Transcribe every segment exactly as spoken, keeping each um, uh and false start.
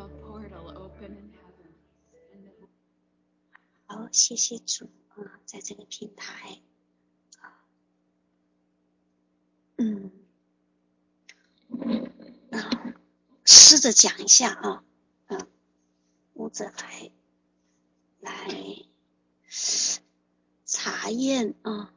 好，谢谢主啊，在这个平台啊，嗯啊，试着讲一下啊，嗯，或者来来查验啊，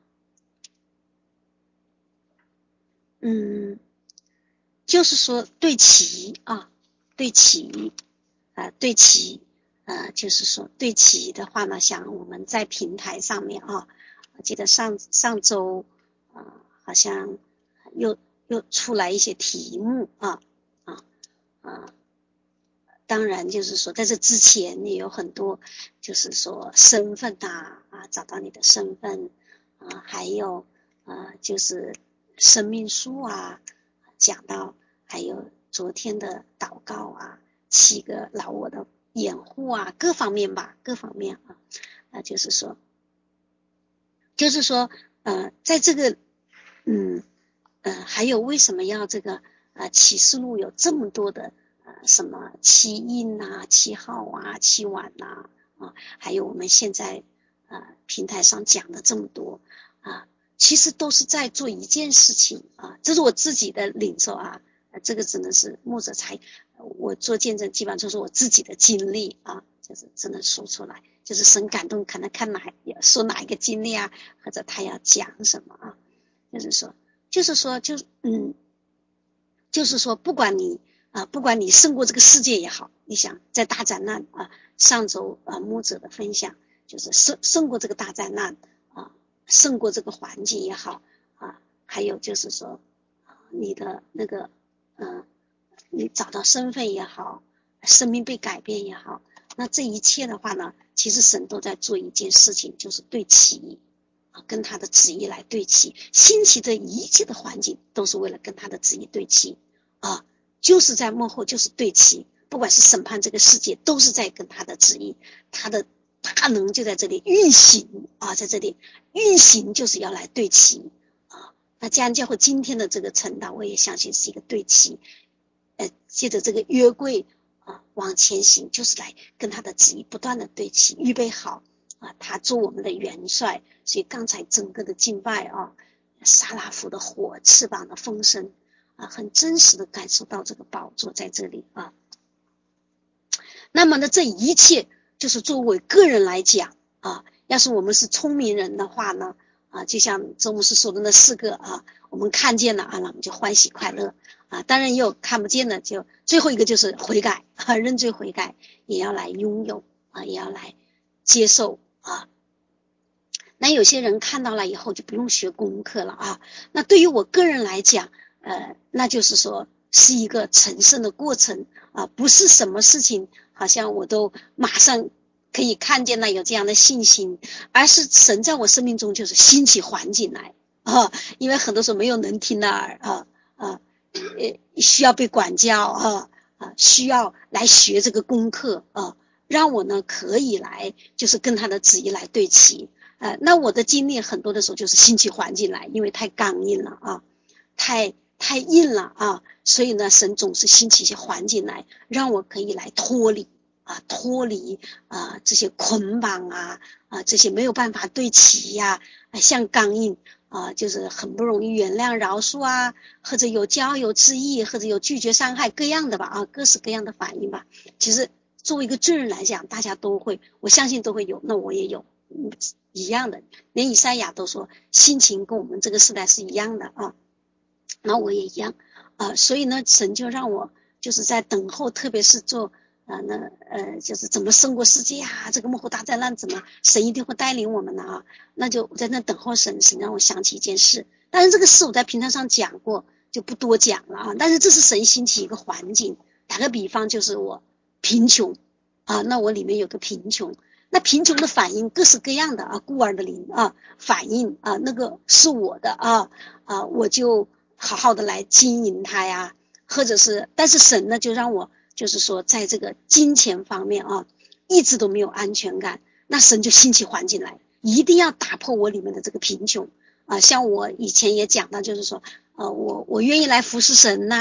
嗯，就是说对齐啊，对齐啊，对齐呃，就是说对齐的话呢，像我们在平台上面啊，我记得上上周啊、呃，好像又又出来一些题目啊啊啊，当然就是说在这之前也有很多，就是说身份呐啊，找到你的身份啊，还有呃就是生命树啊，讲到还有昨天的祷告啊，七个老我的掩护啊，各方面吧，各方面啊，啊就是说，就是说呃在这个嗯呃还有为什么要这个呃启示录有这么多的呃什么七印啊、七号啊、七晚呐 啊, 啊，还有我们现在呃平台上讲的这么多啊，其实都是在做一件事情啊，这是我自己的领受啊，这个只能是牧者才，我做见证基本上就是我自己的经历啊，就是只能说出来，就是神感动，可能看哪说哪一个经历啊，或者他要讲什么啊，就是说，就是说，就嗯，就是说，不管你啊，不管你胜过这个世界也好，你想在大灾难啊，上周啊牧者的分享就是胜胜过这个大灾难啊，胜过这个环境也好啊，还有就是说啊，你的那个嗯。你找到身份也好，生命被改变也好，那这一切的话呢，其实神都在做一件事情，就是对齐啊，跟他的旨意来对齐。兴起这一切的环境都是为了跟他的旨意对齐啊，就是在幕后就是对齐，不管是审判这个世界，都是在跟他的旨意，他的大能就在这里运行啊，在这里运行就是要来对齐啊。那家人教会今天的这个成道，我也相信是一个对齐。呃，借着这个约柜啊往前行，就是来跟他的旨意不断的对齐，预备好啊，他做我们的元帅。所以刚才整个的敬拜啊，撒拉弗的火，翅膀的风声啊，很真实的感受到这个宝座在这里啊。那么呢，这一切就是作为个人来讲啊，要是我们是聪明人的话呢啊，就像周牧师说的那四个啊，我们看见了啊，那我们就欢喜快乐啊。当然也有看不见的，就最后一个就是悔改啊，认罪悔改，也要来拥有啊，也要来接受啊。那有些人看到了以后就不用学功课了啊。那对于我个人来讲，呃，那就是说是一个成圣的过程啊，不是什么事情好像我都马上可以看见了有这样的信心，而是神在我生命中就是兴起环境来啊，因为很多时候没有能听的耳啊啊，呃，需要被管教啊啊，需要来学这个功课啊，让我呢可以来就是跟他的旨意来对齐。呃，那我的经历很多的时候就是兴起环境来，因为太刚硬了啊，太太硬了啊，所以呢，神总是兴起一些环境来，让我可以来脱离啊，脱离啊这些捆绑啊啊这些没有办法对齐呀、啊，像刚硬啊，就是很不容易原谅饶恕啊，或者有骄傲有自义，或者有拒绝伤害各样的吧啊，各式各样的反应吧。其实作为一个罪人来讲，大家都会，我相信都会有，那我也有。一样的，连以赛亚都说心情跟我们这个时代是一样的啊，那我也一样啊，所以呢，神就让我就是在等候，特别是做啊，那呃，就是怎么胜过世界啊，这个幕后大灾难怎么，神一定会带领我们的啊，那就在那等候神，神让我想起一件事，但是这个事我在平台上讲过，就不多讲了啊，但是这是神兴起一个环境，打个比方就是我贫穷啊，那我里面有个贫穷。那贫穷的反应各式各样的啊，孤儿的灵啊反应啊，那个是我的啊啊，我就好好的来经营它呀，或者是，但是神呢就让我就是说在这个金钱方面啊，一直都没有安全感，那神就兴起环境来，一定要打破我里面的这个贫穷啊，像我以前也讲到，就是说呃，我我愿意来服侍神呐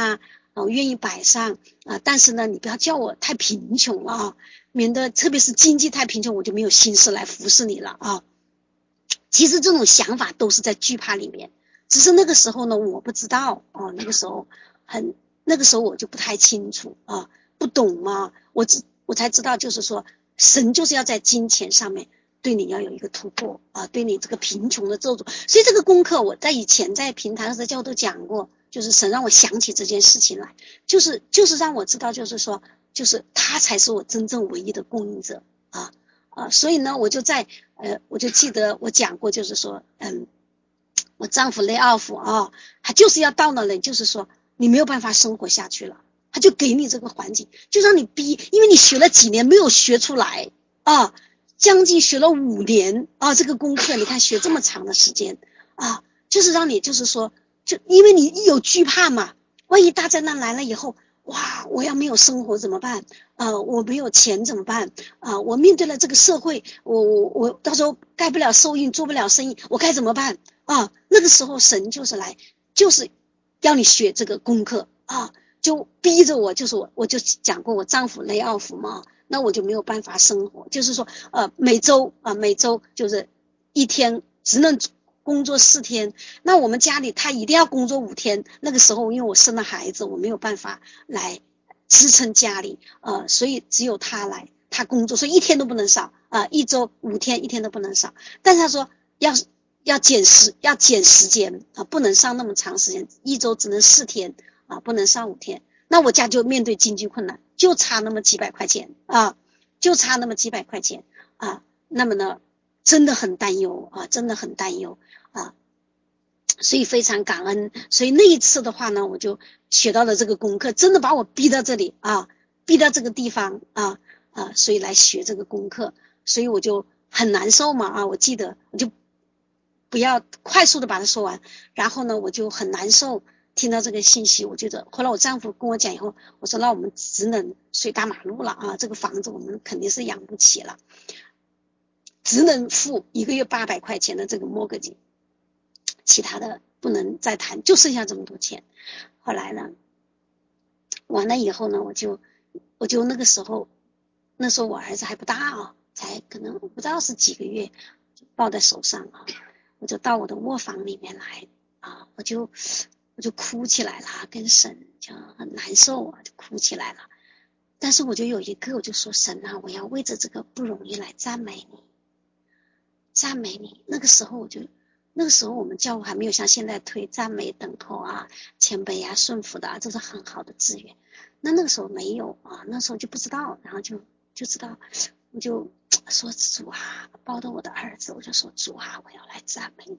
啊，我愿意摆上啊，但是呢，你不要叫我太贫穷了啊，免得特别是经济太贫穷，我就没有心思来服侍你了啊。其实这种想法都是在惧怕里面，只是那个时候呢，我不知道啊，那个时候很，那个时候我就不太清楚啊，不懂嘛，我只我才知道，就是说，神就是要在金钱上面对你要有一个突破啊，对你这个贫穷的咒诅。所以这个功课我在以前在平台上教都讲过，就是神让我想起这件事情来，就是就是让我知道，就是说，就是他才是我真正唯一的供应者啊。啊，所以呢，我就在呃，我就记得我讲过，就是说，嗯，我丈夫 lay off 啊，他就是要到那里，就是说你没有办法生活下去了，他就给你这个环境，就让你逼，因为你学了几年没有学出来啊，将近学了五年啊，这个功课你看学这么长的时间啊，就是让你就是说，就因为你一有惧怕嘛，万一大灾难来了以后。哇，我要没有生活怎么办？呃，我没有钱怎么办？啊、呃，我面对了这个社会，我我我到时候盖不了收益，做不了生意，我该怎么办？啊、呃，那个时候神就是来，就是要你学这个功课啊、呃，就逼着我，就是我我就讲过，我丈夫lay off嘛，那我就没有办法生活，就是说呃，每周啊、呃、每周就是一天只能工作四天，那我们家里他一定要工作五天。那个时候因为我生了孩子，我没有办法来支撑家里，呃，所以只有他来，他工作，所以一天都不能少啊、呃，一周五天，一天都不能少。但是他说要要减时，要减时间啊、呃，不能上那么长时间，一周只能四天啊、呃，不能上五天。那我家就面对经济困难，就差那么几百块钱啊、呃，就差那么几百块钱啊、呃，那么呢？真的很担忧啊，真的很担忧啊，所以非常感恩。所以那一次的话呢，我就学到了这个功课，真的把我逼到这里啊，逼到这个地方啊啊，所以来学这个功课，所以我就很难受嘛啊，我记得我就不要快速的把它说完，然后呢，我就很难受。听到这个信息，我觉得后来我丈夫跟我讲以后，我说那我们只能睡大马路了啊，这个房子我们肯定是养不起了。只能付一个月八百块钱的这个 mortgage， 其他的不能再谈，就剩下这么多钱。后来呢，完了以后呢，我就我就那个时候，那时候我儿子还不大啊，才可能不知道是几个月，抱在手上啊，我就到我的卧房里面来啊，我就我就哭起来了，跟神就很难受啊，就哭起来了。但是我就有一个，我就说神啊，我要为着这个不容易来赞美你。赞美你，那个时候我就，那个时候我们教会还没有像现在推赞美、等候啊、谦卑啊、顺服的啊，这是很好的资源。那那个时候没有啊，那时候就不知道，然后就就知道，我就说主啊，抱着我的儿子，我就说主啊，我要来赞美你，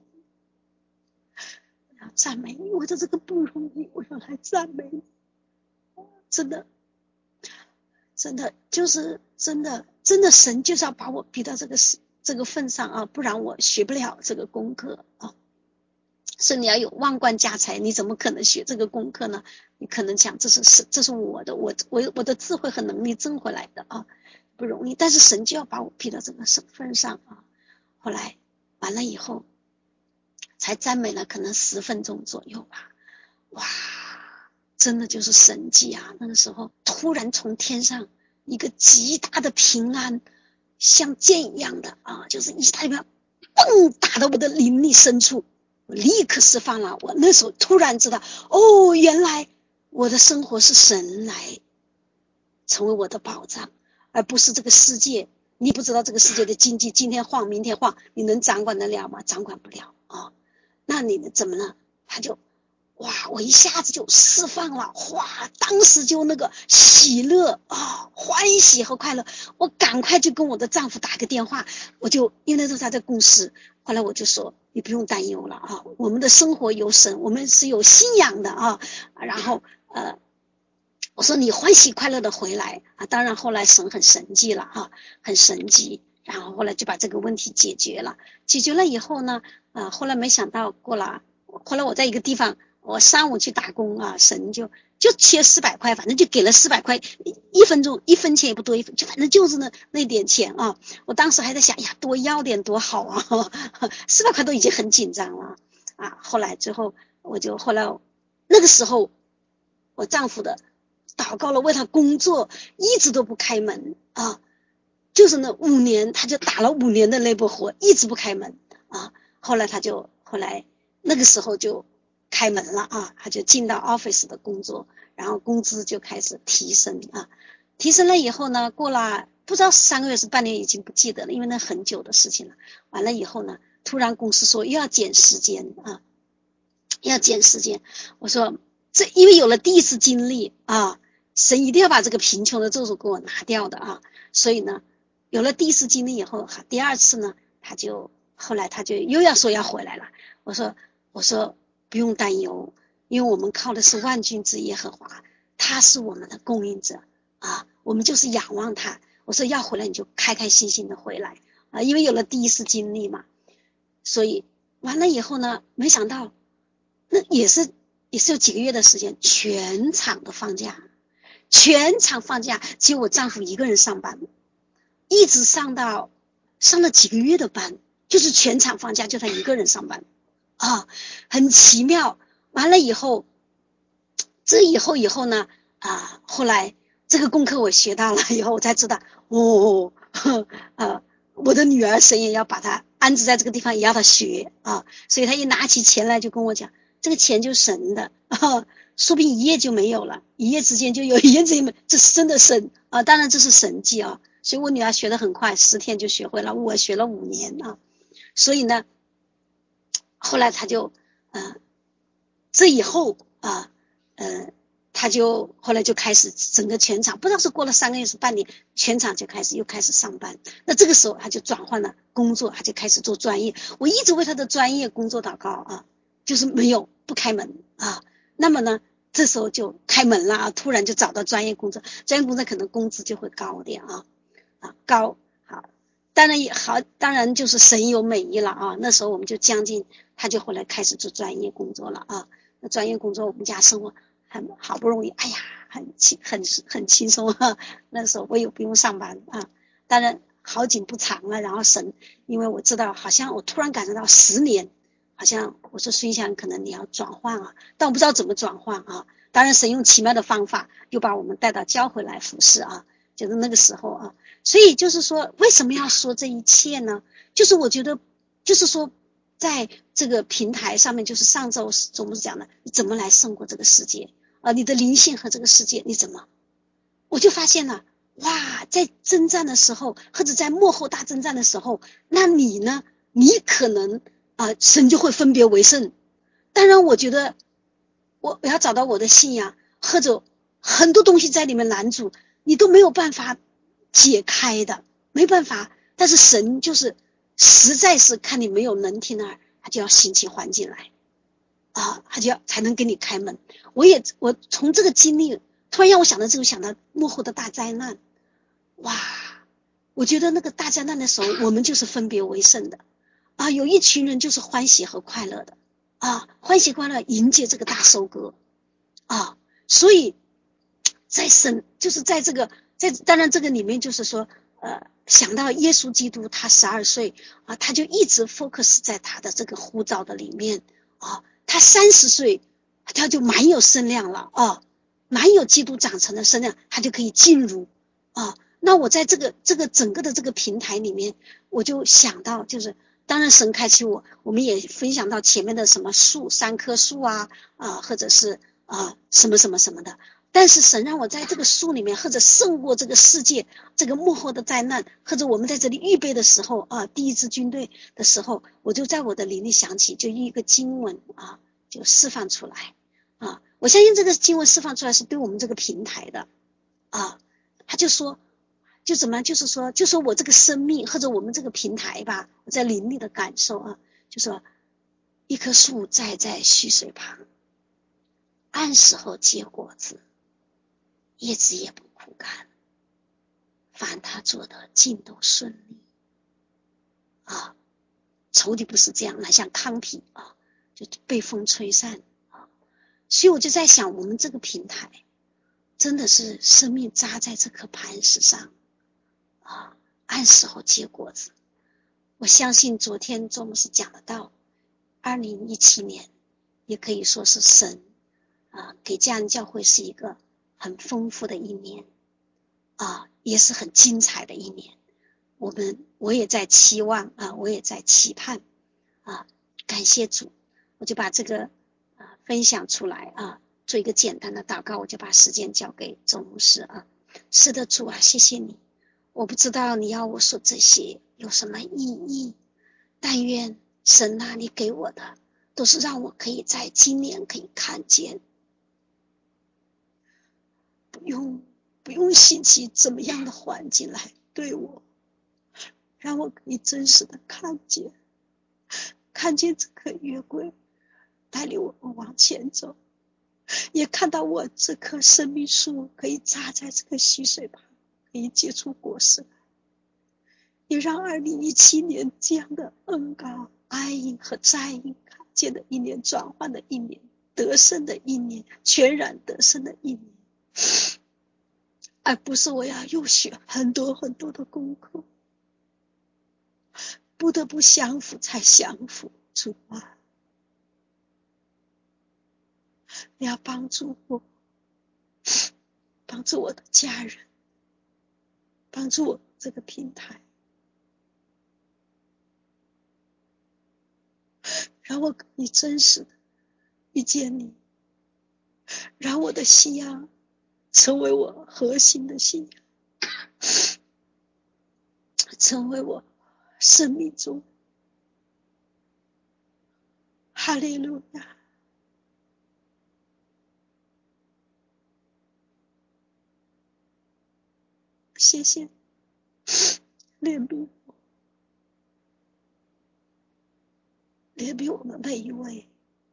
我要赞美你，我的这个不容易，我要来赞美你，真的，真的就是真的，真的神就是要把我逼到这个这个份上啊，不然我学不了这个功课啊。是你要有万贯家财，你怎么可能学这个功课呢？你可能讲这是是这是我的，我我我的智慧和能力挣回来的啊，不容易。但是神就要把我逼到这个份上啊。后来完了以后，才赞美了可能十分钟左右吧。哇，真的就是神迹啊！那个时候突然从天上一个极大的平安，像箭一样的啊，就是一大片嘣打到我的灵力深处。我立刻释放了，我那时候突然知道，哦，原来我的生活是神来成为我的保障，而不是这个世界。你不知道这个世界的经济今天晃明天晃，你能掌管得了吗？掌管不了啊。那你怎么呢？他就哇，我一下子就释放了，哇，当时就那个喜乐啊、哦，欢喜和快乐，我赶快就跟我的丈夫打个电话，我就因为那时候他在公司，后来我就说你不用担忧了啊，我们的生活有神，我们是有信仰的啊，然后呃，我说你欢喜快乐的回来啊，当然后来神很神迹了啊，很神迹，然后后来就把这个问题解决了，解决了以后呢，呃，后来没想到过了，后来我在一个地方。我上午去打工啊，神就就缺四百块，反正就给了四百块，一分钟一分钱也不多，一分就反正就是那那点钱啊。我当时还在想，呀，多要点多好啊，四百块都已经很紧张了啊。后来之后我就后来那个时候我丈夫的祷告了，为他工作一直都不开门啊，就是那五年他就打了五年的那波活，一直不开门啊。后来他就后来那个时候就开门了啊，他就进到 office 的工作，然后工资就开始提升啊。提升了以后呢，过了不知道三个月是半年，已经不记得了，因为那很久的事情了。完了以后呢，突然公司说又要减时间啊，要减时间。我说这因为有了第一次经历啊，神一定要把这个贫穷的咒诅给我拿掉的啊，所以呢，有了第一次经历以后，第二次呢，他就后来他就又要说要回来了。我说我说不用担忧，因为我们靠的是万军之耶和华，他是我们的供应者啊，我们就是仰望他。我说要回来你就开开心心的回来啊，因为有了第一次经历嘛。所以完了以后呢，没想到那也是也是有几个月的时间，全场的放假，全场放假，只有我丈夫一个人上班，一直上到上了几个月的班，就是全场放假，就他一个人上班啊，很奇妙。完了以后，这以后以后呢啊，后来这个功课我学到了以后，我才知道哦，呃，我的女儿神也要把她安置在这个地方，也要她学啊，所以她一拿起钱来就跟我讲，这个钱就是神的啊，说不定一夜就没有了，一夜之间就有，一夜之间没，这是真的神啊，当然这是神迹啊，所以我女儿学得很快，十天就学会了，我学了五年啊，所以呢，后来她就呃，这以后啊呃。他就后来就开始整个全场，不知道是过了三个月是半年，全场就开始又开始上班。那这个时候他就转换了工作，他就开始做专业。我一直为他的专业工作祷告啊，就是没有不开门啊。那么呢，这时候就开门了啊，突然就找到专业工作，专业工作可能工资就会高点啊啊高好。当然也好，当然就是神有美意了啊。那时候我们就将近，他就后来开始做专业工作了啊。那专业工作我们家生活很好不容易，哎呀，很轻很很轻松啊。那时候我也不用上班啊，当然好景不长了。然后神，因为我知道，好像我突然感觉到十年，好像我说孙翔可能你要转换啊，但我不知道怎么转换啊。当然神用奇妙的方法又把我们带到教会来服侍啊，就是那个时候啊。所以就是说，为什么要说这一切呢？就是我觉得，就是说。在这个平台上面，就是上周总是讲的，你怎么来胜过这个世界啊？你的灵性和这个世界，你怎么？我就发现了，哇，在征战的时候，或者在幕后大征战的时候，那你呢？你可能啊、呃，神就会分别为圣。当然，我觉得我我要找到我的信仰，或者很多东西在里面拦阻，你都没有办法解开的，没办法。但是神就是实在是看你没有能听那儿，他就要兴起环境来啊，他就要才能给你开门。我也我从这个经历，突然让我想到这个，想到幕后的大灾难，哇！我觉得那个大灾难的时候，我们就是分别为圣的啊，有一群人就是欢喜和快乐的啊，欢喜快乐迎接这个大收割啊，所以在神就是在这个在当然这个里面就是说呃想到耶稣基督他十二岁啊，他就一直 focus 在他的这个呼召的里面啊，他三十岁他就蛮有声量了啊，蛮有基督长成的声量，他就可以进入啊。那我在这个这个整个的这个平台里面，我就想到就是当然神开启我，我们也分享到前面的什么树三棵树啊啊，或者是啊什么什么什么的。但是神让我在这个树里面，或者胜过这个世界，这个幕后的灾难，或者我们在这里预备的时候啊，第一支军队的时候，我就在我的灵里想起，就一个经文啊，就释放出来啊。我相信这个经文释放出来是对我们这个平台的啊。他就说，就怎么就是说，就说我这个生命或者我们这个平台吧，我在灵里的感受啊，就说一棵树栽在溪水旁，按时候结果子。叶子也不枯干，凡他做的尽都顺利啊。仇敌不是这样来像糠皮啊，就被风吹散啊。所以我就在想，我们这个平台真的是生命扎在这颗磐石上啊，按时候结果子。我相信昨天周牧师讲得到，二零一七年也可以说是神啊，给家人教会是一个很丰富的一年啊，也是很精彩的一年。我们我也在期望啊，我也在期盼啊，感谢主，我就把这个啊分享出来啊，做一个简单的祷告，我就把时间交给周牧师啊。是的，主啊，谢谢你。我不知道你要我说这些有什么意义，但愿神啊，你给我的都是让我可以在今年可以看见，不用不用兴起怎么样的环境来对我，让我可以真实的看见，看见这颗约柜带领我们往前走，也看到我这棵生命树可以扎在这个溪水旁，可以结出果实，也让二零一七年这样的恩膏、爱因和在因看见的一年，转换的一年，得胜的一年，全然得胜的一年，而不是我要又学很多很多的功课，不得不降服才降服。主啊，你要帮助我，帮助我的家人，帮助我这个平台，让我可以真实的遇见你，让我的信仰成为我核心的信仰，成为我生命中哈利路亚。谢谢怜悯我，怜悯我们每一位。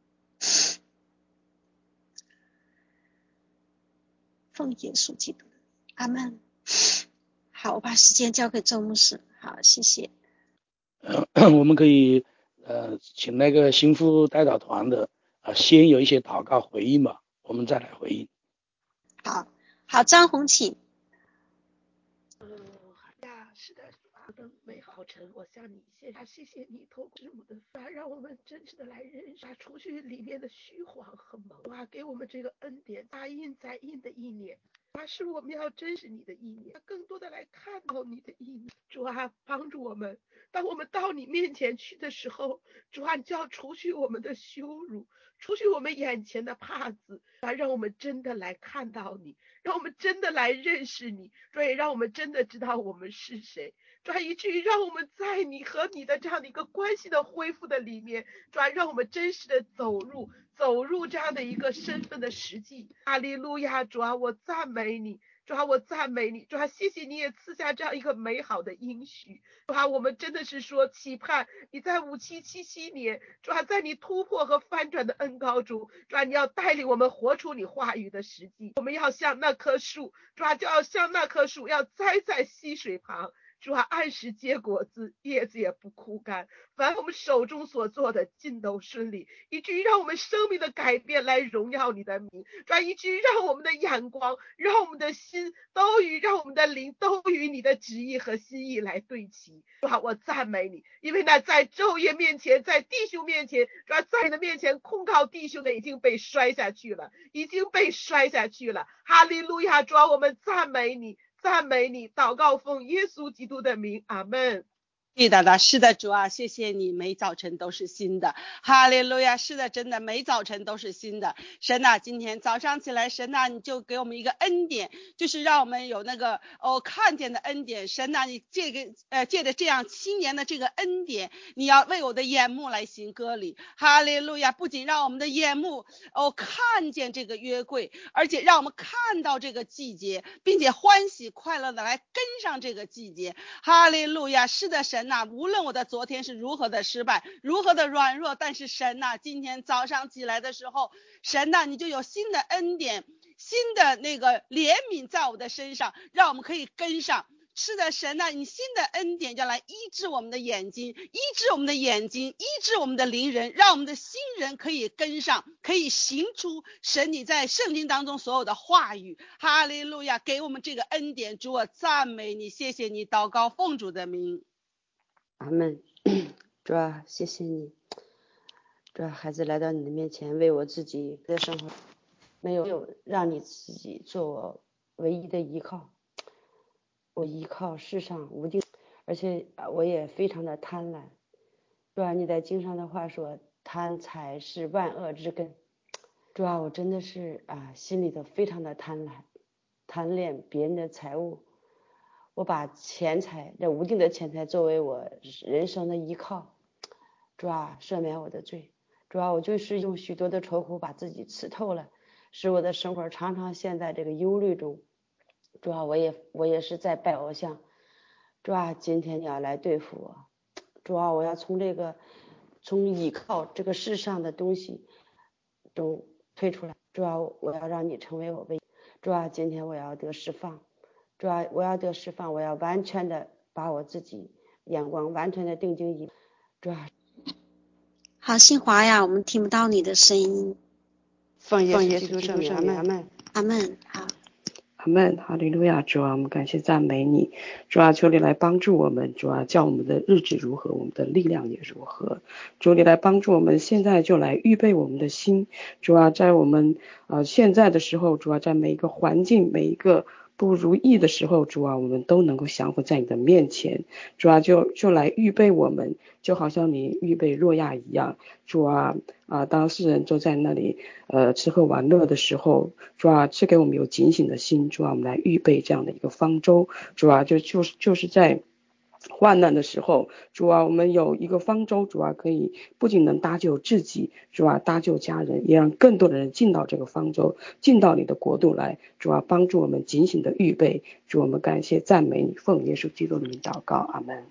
奉耶稣基督的名，阿们。好，我把时间交给周牧师。好，谢谢。 呃，我们可以呃请那个心腹代祷团的啊、呃，先有一些祷告回应嘛，我们再来回应。 好，好，张红请。 嗯，呀，是的，我的美好神，我向你谢谢，谢谢你透过师母的发，让我们真实的来认识，除去里面的虚谎和蒙，哇，给我们这个恩典，大印在印的一年，啊，是我们要真实你的意念，更多的来看到你的意念。主啊，帮助我们，当我们到你面前去的时候，主啊，你就要除去我们的羞辱，除去我们眼前的帕子，啊，让我们真的来看到你，让我们真的来认识你，所以让我们真的知道我们是谁。主啊，以至于让我们在你和你的这样的一个关系的恢复的里面，主啊，让我们真实的走入走入这样的一个身份的实际。哈利路亚，主啊，我赞美你。主啊，我赞美你，主啊，谢谢你也赐下这样一个美好的应许。主啊，我们真的是说期盼你在五七七七年，主啊，在你突破和翻转的恩膏中，主啊，你要带领我们活出你话语的实际。我们要像那棵树，主啊，就要像那棵树，要栽在溪水旁。主啊，按时结果子，叶子也不枯干。凡我们手中所做的，尽都顺利，以至于让我们生命的改变来荣耀你的名。主啊，以至于让我们的眼光，让我们的心都与让我们的灵都与你的旨意和心意来对齐。主啊，我赞美你，因为那在昼夜面前，在弟兄面前，主啊，在你的面前控告弟兄的已经被摔下去了，已经被摔下去了。哈利路亚！主啊，我们赞美你。赞美你，祷告奉耶稣基督的名，阿门。 是的，是的，主啊，谢谢你，每早晨都是新的，哈利路亚！是的，真的，每早晨都是新的。神啊，今天早上起来，神啊，你就给我们一个恩典，就是让我们有那个哦看见的恩典。神啊，你借个呃借着这样新年的这个恩典，你要为我的眼目来行割礼，哈利路亚！不仅让我们的眼目哦看见这个约柜，而且让我们看到这个季节，并且欢喜快乐的来跟上这个季节，哈利路亚！是的，神呐、啊，无论我的昨天是如何的失败，如何的软弱，但是神呐、啊，今天早上起来的时候，神呐、啊，你就有新的恩典，新的那个怜悯在我的身上，让我们可以跟上。是的，神呐、啊，你新的恩典要来医治我们的眼睛，医治我们的眼睛，医治我们的灵人，让我们的新人可以跟上，可以行出神你在圣经当中所有的话语。哈利路亚，给我们这个恩典，主我赞美你，谢谢你，祷告奉主的名， 阿们。主啊，谢谢你，主啊，孩子来到你的面前，为我自己的生活没有让你自己做我唯一的依靠，我依靠世上无定，而且我也非常的贪婪。主啊，你在经上的话说，贪财是万恶之根。主啊，我真的是啊，心里头非常的贪婪，贪恋别人的财物，我把钱财这无定的钱财作为我人生的依靠。主啊，赦免我的罪。主啊，我就是用许多的愁苦把自己刺透了，使我的生活常常陷在这个忧虑中。主啊，我也我也是在拜偶像。主啊，今天你要来对付我。主啊，我要从这个从依靠这个世上的东西中退出来。主啊，我要让你成为我唯一。主啊，今天我要得释放。主啊，我要得释放，我要完全的把我自己眼光完全的定睛于主啊。 好，新华呀，我们听不到你的声音。 奉耶稣基督圣名，阿们， 阿们。好。 阿们，哈利路亚！主啊，我们感谢赞美你。主啊，求你来帮助我们。主啊，叫我们的日子如何，我们的力量也如何。主，你来帮助我们，现在就来预备我们的心。主啊，在我们呃现在的时候，主啊，在每一个环境，每一个不如意的时候，主啊，我们都能够降服在你的面前。主啊，就就来预备我们，就好像你预备若亚一样。主啊啊，当世人都在那里呃吃喝玩乐的时候，主啊，赐给我们有警醒的心。主啊，我们来预备这样的一个方舟。主啊，就就是就是在患难的时候，主啊，我们有一个方舟，主啊，可以不仅能搭救自己，主啊，搭救家人，也让更多的人进到这个方舟，进到你的国度来。主啊，帮助我们警醒的预备。主，我们感谢赞美你，奉耶稣基督的名祷告，阿们。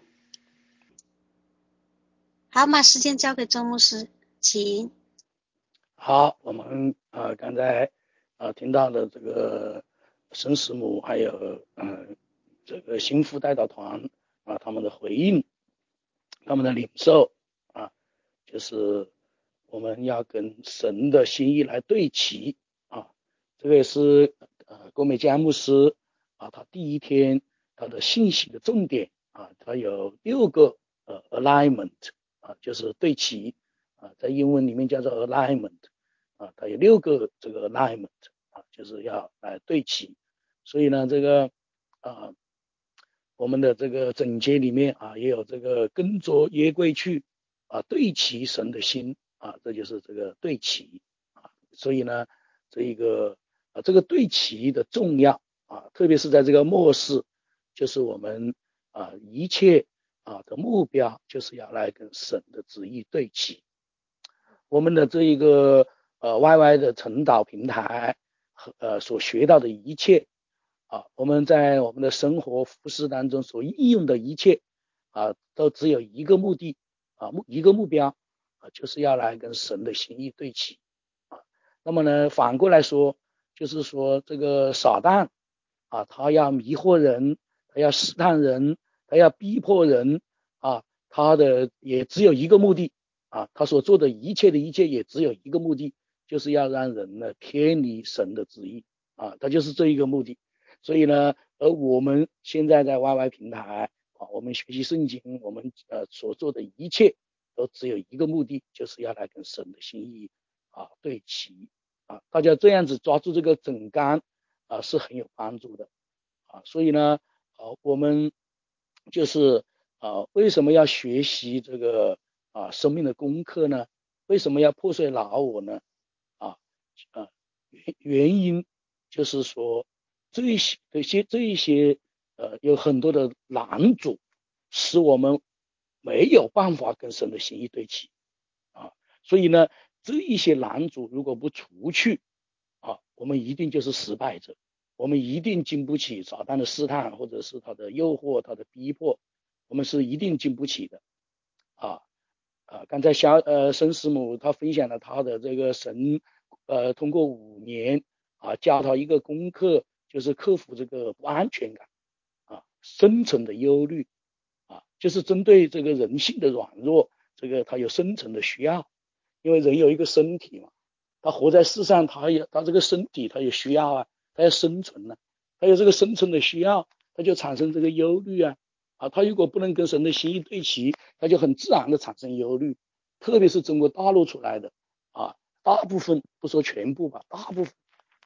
好，把时间交给周牧师，请。 好，我们呃刚才呃听到的这个神师母还有呃这个心腹代祷团啊他们的回应，他们的领受啊，就是我们要跟神的心意来对齐啊，这个也是呃郭美佳牧师啊他第一天他的信息的重点啊，他有六个呃 alignment 啊，就是对齐啊，在英文里面叫做 alignment 啊，它有六个这个 alignment 啊，就是要来对齐。所以呢，这个啊，我们的这个整节里面啊，也有这个跟着约柜去啊，对齐神的心啊，这就是这个对齐啊。所以呢，这一个啊，这个对齐的重要啊，特别是在这个末世，就是我们啊一切啊的目标就是要来跟神的旨意对齐。我们的这一个呃 Y Y 的晨祷平台和呃所学到的一切啊，我们在我们的生活服事当中所应用的一切啊，都只有一个目的啊，目一个目标啊，就是要来跟神的心意对齐啊。那么呢，反过来说，就是说这个撒旦啊，他要迷惑人，他要试探人，他要逼迫人啊，他的也只有一个目的。啊，他所做的一切的一切也只有一个目的，就是要让人呢偏离神的旨意啊，他就是这一个目的。所以呢，而我们现在在 Y Y 平台啊，我们学习圣经，我们呃所做的一切都只有一个目的，就是要来跟神的心意啊对齐啊。大家这样子抓住这个整纲啊是很有帮助的啊。所以呢，啊我们就是啊为什么要学习这个？啊，生命的功课呢？为什么要破碎老我呢？啊啊，原原因就是说这一些这些这一些呃有很多的拦阻，使我们没有办法跟神的心意对齐啊。所以呢，这一些拦阻如果不除去啊，我们一定就是失败者，我们一定经不起撒旦的试探，或者是他的诱惑、他的逼迫，我们是一定经不起的啊。啊，刚才小呃沈师母她分享了她的这个神呃通过五年啊教她一个功课，就是克服这个不安全感啊，深层的忧虑啊，就是针对这个人性的软弱，这个他有深层的需要，因为人有一个身体嘛，他活在世上，他有他这个身体他有需要啊，他要生存呢、啊，他有这个生存的需要，他就产生这个忧虑啊。啊，他如果不能跟神的心意对齐，他就很自然的产生忧虑，特别是中国大陆出来的啊，大部分不说全部吧，大部分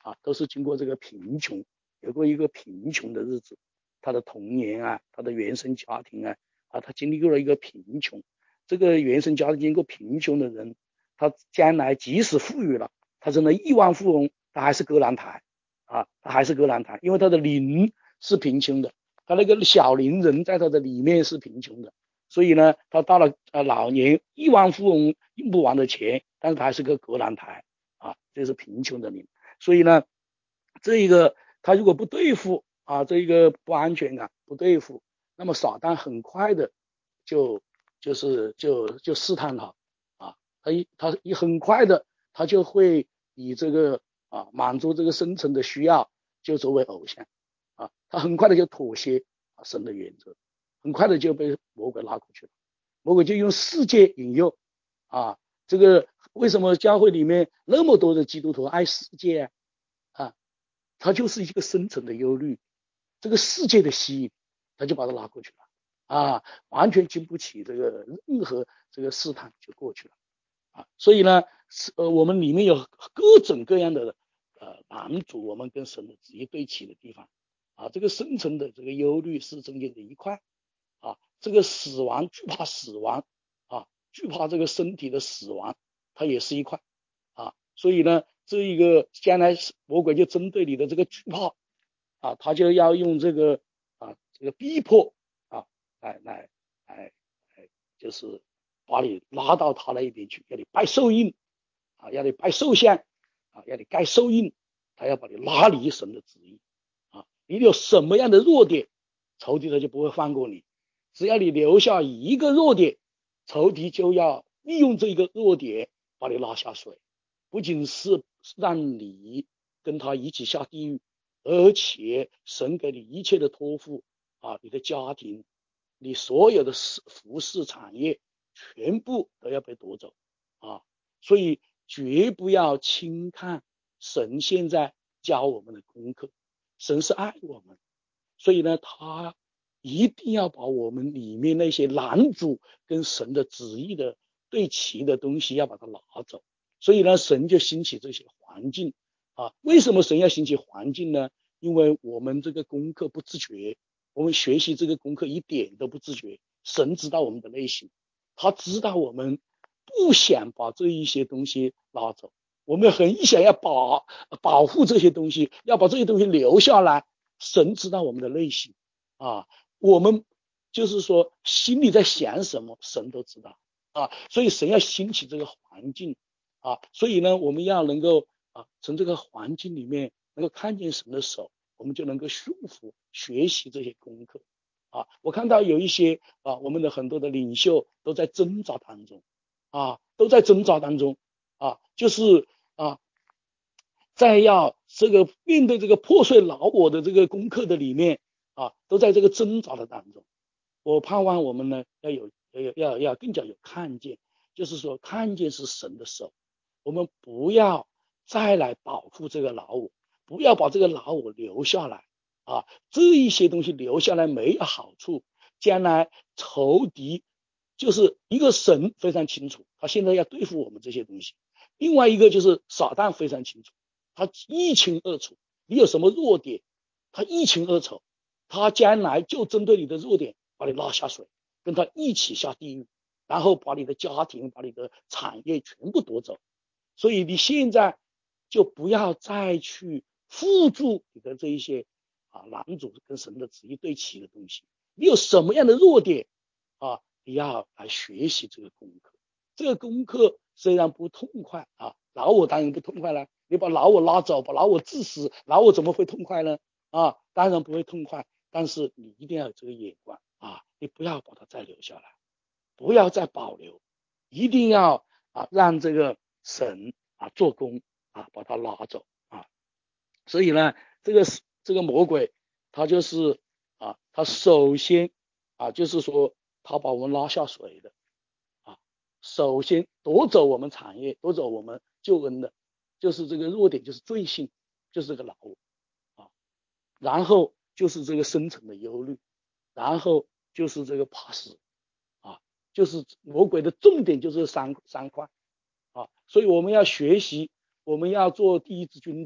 啊，都是经过这个贫穷，有过一个贫穷的日子，他的童年啊，他的原生家庭啊，啊，他经历过了一个贫穷。这个原生家庭经过贫穷的人，他将来即使富裕了，他成了亿万富翁，他还是隔蓝台啊，他还是隔蓝台，因为他的灵是贫穷的，他那个小灵人在他的里面是贫穷的，所以呢，他到了呃老年亿万富翁用不完的钱，但是他还是个隔蓝台啊，这是贫穷的灵。所以呢，这一个他如果不对付啊，这一个不安全感不对付，那么撒旦很快的就就是就就试探他啊，他一他一很快的他就会以这个啊满足这个生存的需要就作为偶像啊，他很快的就妥协啊神的原则，很快的就被魔鬼拉过去了，魔鬼就用世界引诱啊，这个为什么教会里面那么多的基督徒爱世界啊？啊，他就是一个深层的忧虑，这个世界的吸引，他就把他拉过去了啊，完全经不起这个任何这个试探就过去了啊。所以呢，呃，我们里面有各种各样的呃拦阻我们跟神的旨意对齐的地方啊，这个深层的这个忧虑是中间的一块啊，这个死亡惧怕死亡啊，惧怕这个身体的死亡，它也是一块啊，所以呢。这一个将来魔鬼就针对你的这个惧怕啊，他就要用这个啊这个逼迫啊来来来来，就是把你拉到他那一边去，要你拜受印啊，要你拜受像啊，要你盖受印，他要把你拉离神的旨意啊。你有什么样的弱点，仇敌他就不会放过你，只要你留下一个弱点，仇敌就要利用这个弱点把你拉下水。不仅是让你跟他一起下地狱，而且神给你一切的托付啊，你的家庭，你所有的服饰产业全部都要被夺走啊！所以绝不要轻看神现在教我们的功课，神是爱我们，所以呢，他一定要把我们里面那些拦阻跟神的旨意的对齐的东西要把它拿走。所以呢，神就兴起这些环境啊。为什么神要兴起环境呢？因为我们这个功课不自觉，我们学习这个功课一点都不自觉。神知道我们的内心，他知道我们不想把这一些东西拉走，我们很想要保保护这些东西，要把这些东西留下来。神知道我们的内心啊，我们就是说心里在想什么，神都知道啊。所以神要兴起这个环境。啊，所以呢，我们要能够啊，从这个环境里面能够看见神的手，我们就能够顺服学习这些功课。啊，我看到有一些啊，我们的很多的领袖都在挣扎当中，啊，都在挣扎当中，啊，就是啊，在要这个面对这个破碎老我的这个功课的里面，啊，都在这个挣扎的当中。我盼望我们呢，要有要要要更加有看见，就是说看见是神的手。我们不要再来保护这个老我，不要把这个老我留下来啊！这一些东西留下来没有好处，将来仇敌就是一个神非常清楚，他现在要对付我们这些东西；另外一个就是撒旦非常清楚，他一清二楚，你有什么弱点，他一清二楚，他将来就针对你的弱点把你拉下水，跟他一起下地狱，然后把你的家庭、把你的产业全部夺走。所以你现在就不要再去辅助你的这一些啊拦阻跟神的旨意对齐的东西。你有什么样的弱点啊，你要来学习这个功课。这个功课虽然不痛快啊，老我当然不痛快了。你把老我拉走，把老我致死，老我怎么会痛快呢？啊，当然不会痛快。但是你一定要有这个眼光啊，你不要把它再留下来，不要再保留，一定要啊让这个神啊做工啊把它拉走啊。所以呢，这个这个魔鬼他就是啊，他首先啊就是说他把我们拉下水的啊，首先夺走我们产业，夺走我们救恩的，就是这个弱点，就是罪性，就是这个老我啊，然后就是这个深层的忧虑，然后就是这个怕死啊，就是魔鬼的重点就是三三块啊，所以我们要学习，我们要做第一支军队，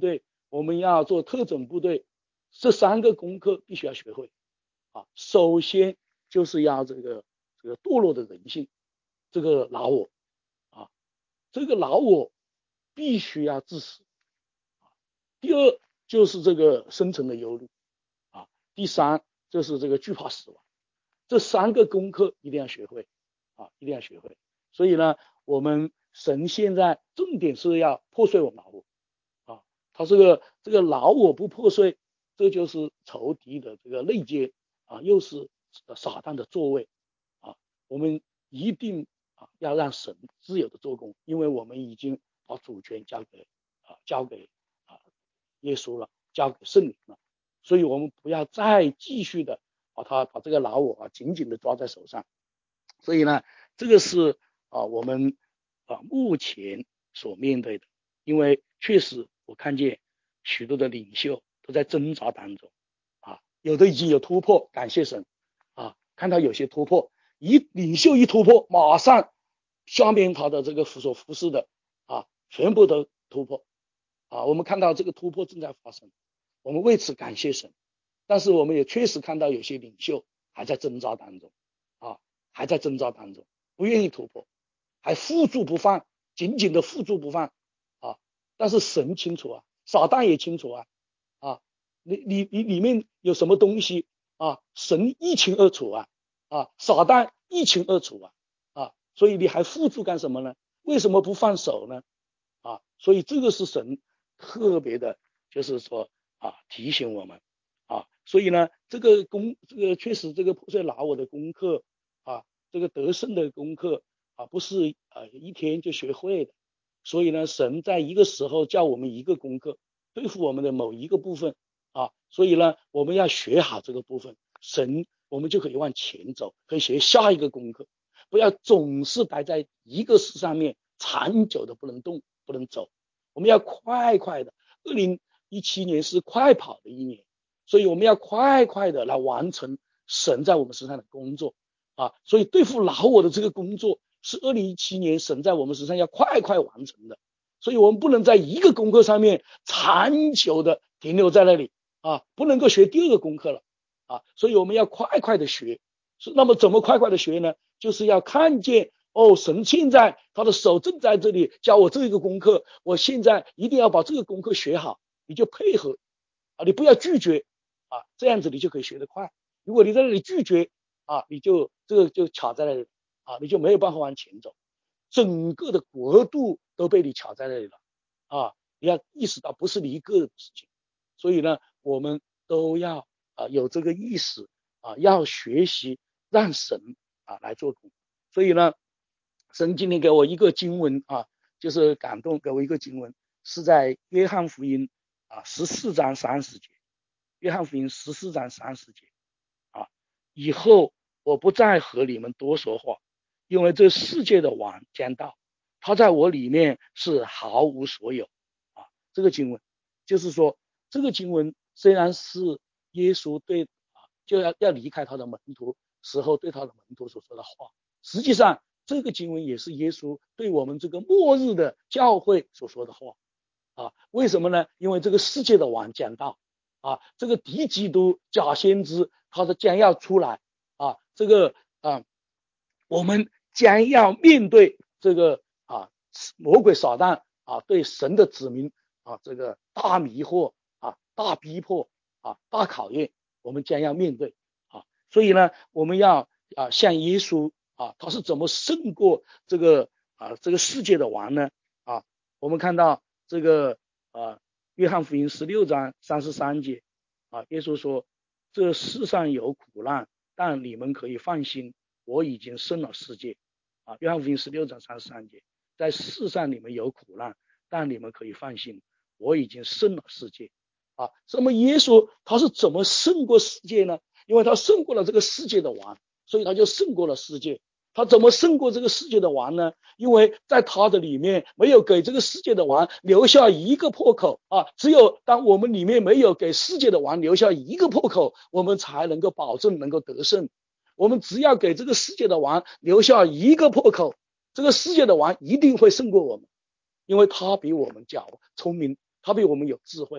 我们要做特种部队，这三个功课必须要学会啊。首先就是要这个这个堕落的人性，这个老我啊，这个老我必须要致死。第二就是这个深层的忧虑啊，第三就是这个惧怕死亡。这三个功课一定要学会啊，一定要学会。所以呢，我们神现在重点是要破碎我们老我啊，他这个这个老我不破碎，这就是仇敌的这个内奸啊，又是撒旦的作为啊。我们一定啊要让神自由的做工，因为我们已经把主权交给啊交给啊耶稣了，交给圣灵了，所以我们不要再继续的把他把这个老我啊紧紧的抓在手上。所以呢，这个是啊我们啊目前所面对的，因为确实我看见许多的领袖都在挣扎当中啊，有的已经有突破，感谢神啊，看到有些突破，一领袖一突破，马上下面他的这个所服侍的啊全部都突破啊，我们看到这个突破正在发生，我们为此感谢神。但是我们也确实看到有些领袖还在挣扎当中啊，还在挣扎当中，不愿意突破，还负住不放，紧紧的负住不放啊。但是神清楚啊，撒旦也清楚啊啊，你你你里面有什么东西啊，神一清二楚啊啊，撒旦一清二楚啊啊，所以你还负住干什么呢？为什么不放手呢？啊，所以这个是神特别的，就是说啊提醒我们啊，所以呢，这个功这个确实这个破碎老我的功课啊，这个得胜的功课啊，不是啊一天就学会的。所以呢，神在一个时候叫我们一个功课，对付我们的某一个部分啊，所以呢，我们要学好这个部分，神我们就可以往前走，可以学下一个功课，不要总是待在一个事上面，长久的不能动不能走，我们要快快的。二零一七年是快跑的一年，所以我们要快快的来完成神在我们身上的工作啊，所以对付老我的这个工作是二零一七年神在我们身上要快快完成的，所以我们不能在一个功课上面长久的停留在那里啊，不能够学第二个功课了啊，所以我们要快快的学。那么怎么快快的学呢？就是要看见哦，神现在他的手正在这里教我这个功课，我现在一定要把这个功课学好，你就配合啊，你不要拒绝啊，这样子你就可以学得快。如果你在那里拒绝啊，你就这个就卡在那里啊，你就没有办法往前走，整个的国度都被你卡在那里了啊！你要意识到不是你一个人的事情，所以呢，我们都要啊有这个意识啊，要学习让神啊来做工。所以呢，神今天给我一个经文啊，就是感动给我一个经文，是在约翰福音啊十四章三十节，约翰福音十四章三十节啊，以后我不再和你们多说话，因为这世界的王将到，他在我里面是毫无所有啊。这个经文就是说，这个经文虽然是耶稣对啊就要要离开他的门徒时候对他的门徒所说的话，实际上这个经文也是耶稣对我们这个末日的教会所说的话啊。为什么呢？因为这个世界的王将到啊，这个敌基督假先知他的将要出来啊，这个啊我们将要面对这个啊魔鬼撒旦啊对神的子民啊这个大迷惑啊大逼迫啊大考验，我们将要面对啊。所以呢，我们要啊像耶稣啊，他是怎么胜过这个啊这个世界的王呢？啊，我们看到这个啊约翰福音十六章三十三节啊，耶稣说：“这世上有苦难，但你们可以放心，我已经胜了世界。”啊，约翰福音十六章三十三节，在世上你们有苦难，但你们可以放心，我已经胜了世界。啊，那么耶稣他是怎么胜过世界呢？因为他胜过了这个世界的王，所以他就胜过了世界。他怎么胜过这个世界的王呢？因为在他的里面没有给这个世界的王留下一个破口啊！只有当我们里面没有给世界的王留下一个破口，我们才能够保证能够得胜。我们只要给这个世界的王留下一个破口，这个世界的王一定会胜过我们，因为他比我们较聪明，他比我们有智慧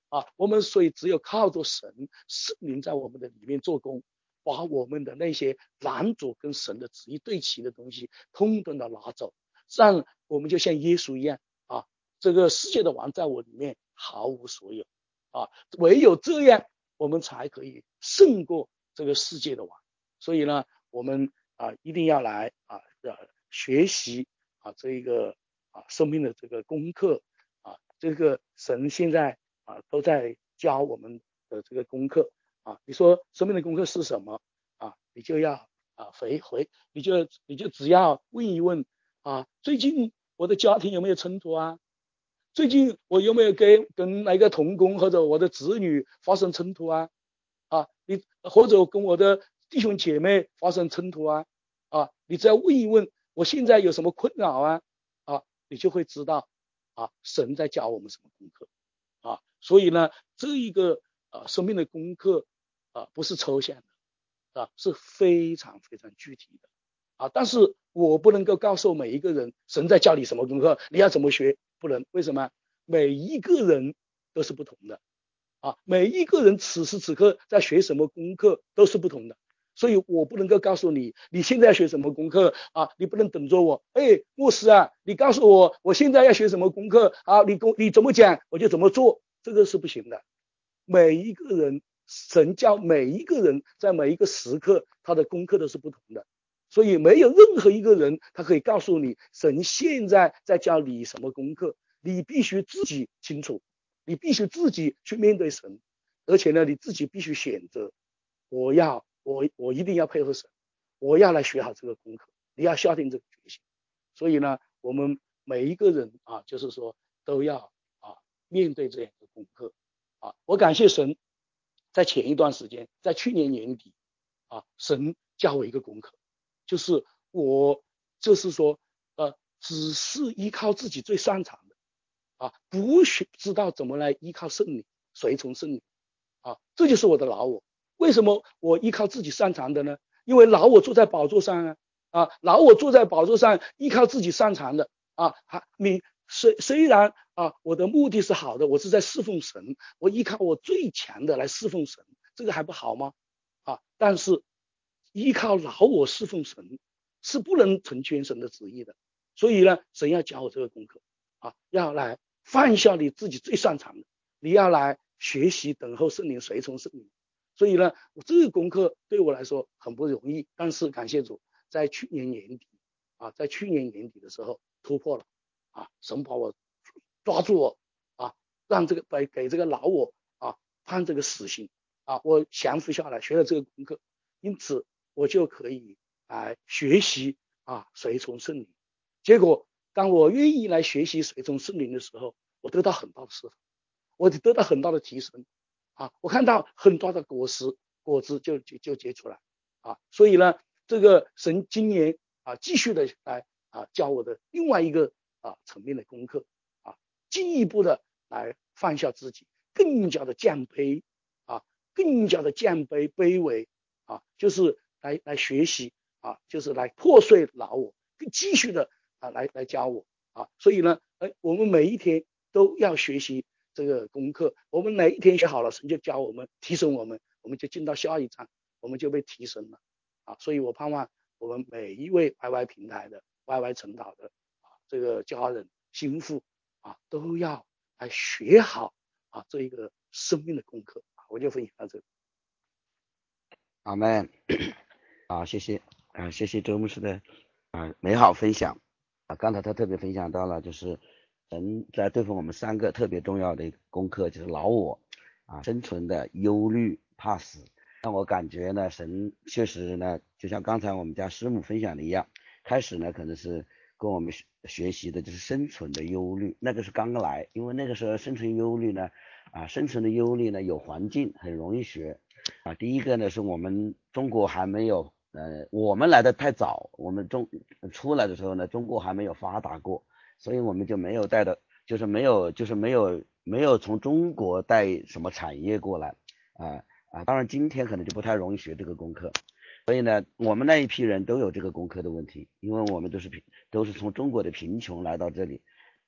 啊，我们所以只有靠着神圣灵在我们的里面做工，把我们的那些拦阻跟神的旨意对齐的东西通通的拿走，让我们就像耶稣一样啊，这个世界的王在我里面毫无所有啊，唯有这样我们才可以胜过这个世界的王。所以呢，我们啊一定要来啊呃学习啊这一个啊生命的这个功课啊，这个神现在啊都在教我们的这个功课啊。你说生命的功课是什么啊？你就要啊回回，你就你就只要问一问啊，最近我的家庭有没有冲突啊？最近我有没有跟跟哪个同工或者我的子女发生冲突啊？啊，你或者跟我的弟兄姐妹发生冲突啊？啊，你只要问一问，我现在有什么困扰啊？啊，你就会知道啊，神在教我们什么功课啊。所以呢，这一个啊生命的功课啊不是抽象的啊，是非常非常具体的啊。但是我不能够告诉每一个人，神在教你什么功课，你要怎么学，不能。为什么？每一个人都是不同的。啊，每一个人此时此刻在学什么功课都是不同的，所以我不能够告诉你你现在要学什么功课啊，你不能等着我，哎，牧师啊，你告诉我我现在要学什么功课啊，你跟你怎么讲我就怎么做，这个是不行的。每一个人，神教每一个人在每一个时刻他的功课都是不同的，所以没有任何一个人他可以告诉你神现在在教你什么功课，你必须自己清楚。你必须自己去面对神，而且呢，你自己必须选择，我要我我一定要配合神，我要来学好这个功课，你要下定这个决心。所以呢，我们每一个人啊，就是说都要啊面对这样的功课啊。我感谢神，在前一段时间，在去年年底啊，神教我一个功课，就是我就是说呃，只是依靠自己最擅长的。啊，不需知道怎么来依靠圣灵，随从圣灵啊，这就是我的老我。为什么我依靠自己擅长的呢？因为老我坐在宝座上啊，啊，老我坐在宝座上，依靠自己擅长的啊，还你虽虽然啊，我的目的是好的，我是在侍奉神，我依靠我最强的来侍奉神，这个还不好吗？啊，但是依靠老我侍奉神是不能成全神的旨意的，所以呢，神要教我这个功课啊，要来。放下你自己最擅长的，你要来学习等候圣灵，随从圣灵。所以呢，这个功课对我来说很不容易，但是感谢主，在去年年底啊，在去年年底的时候突破了啊，神把我抓住我啊，让这个给给这个老我啊判这个死刑啊，我降服下来，学了这个功课，因此我就可以来学习啊，随从圣灵。结果当我愿意来学习随从圣灵的时候，我得到很大的释放，我得到很大的提升啊！我看到很多的果实果子就就就结出来啊！所以呢，这个神今年啊继续的来啊教我的另外一个啊层面的功课啊，进一步的来放下自己，更加的降卑啊，更加的降卑卑微啊，就是来来学习啊，就是来破碎老我，继续的。啊，来来教我啊，所以呢，哎，我们每一天都要学习这个功课，我们哪一天学好了，神就教我们，提升我们，我们就进到下一章，我们就被提升了啊，所以我盼望我们每一位 Y Y 平台的 Y Y 晨祷的啊这个家人心腹啊，都要来学好啊这一个生命的功课啊，我就分享到这里。 阿们，好，谢谢啊，谢谢周牧师的啊美好分享。啊，刚才他特别分享到了，就是神在对付我们三个特别重要的一个功课，就是老我啊，生存的忧虑、怕死。让我感觉呢，神确实呢，就像刚才我们家师母分享的一样，开始呢可能是跟我们学习的就是生存的忧虑，那个是刚来，因为那个时候生存忧虑呢，啊，生存的忧虑呢有环境很容易学啊。第一个呢是我们中国还没有。呃，我们来的太早，我们中出来的时候呢，中国还没有发达过，所以我们就没有带的，就是没有，就是没有没有从中国带什么产业过来啊啊！当然今天可能就不太容易学这个功课，所以呢，我们那一批人都有这个功课的问题，因为我们都是贫，都是从中国的贫穷来到这里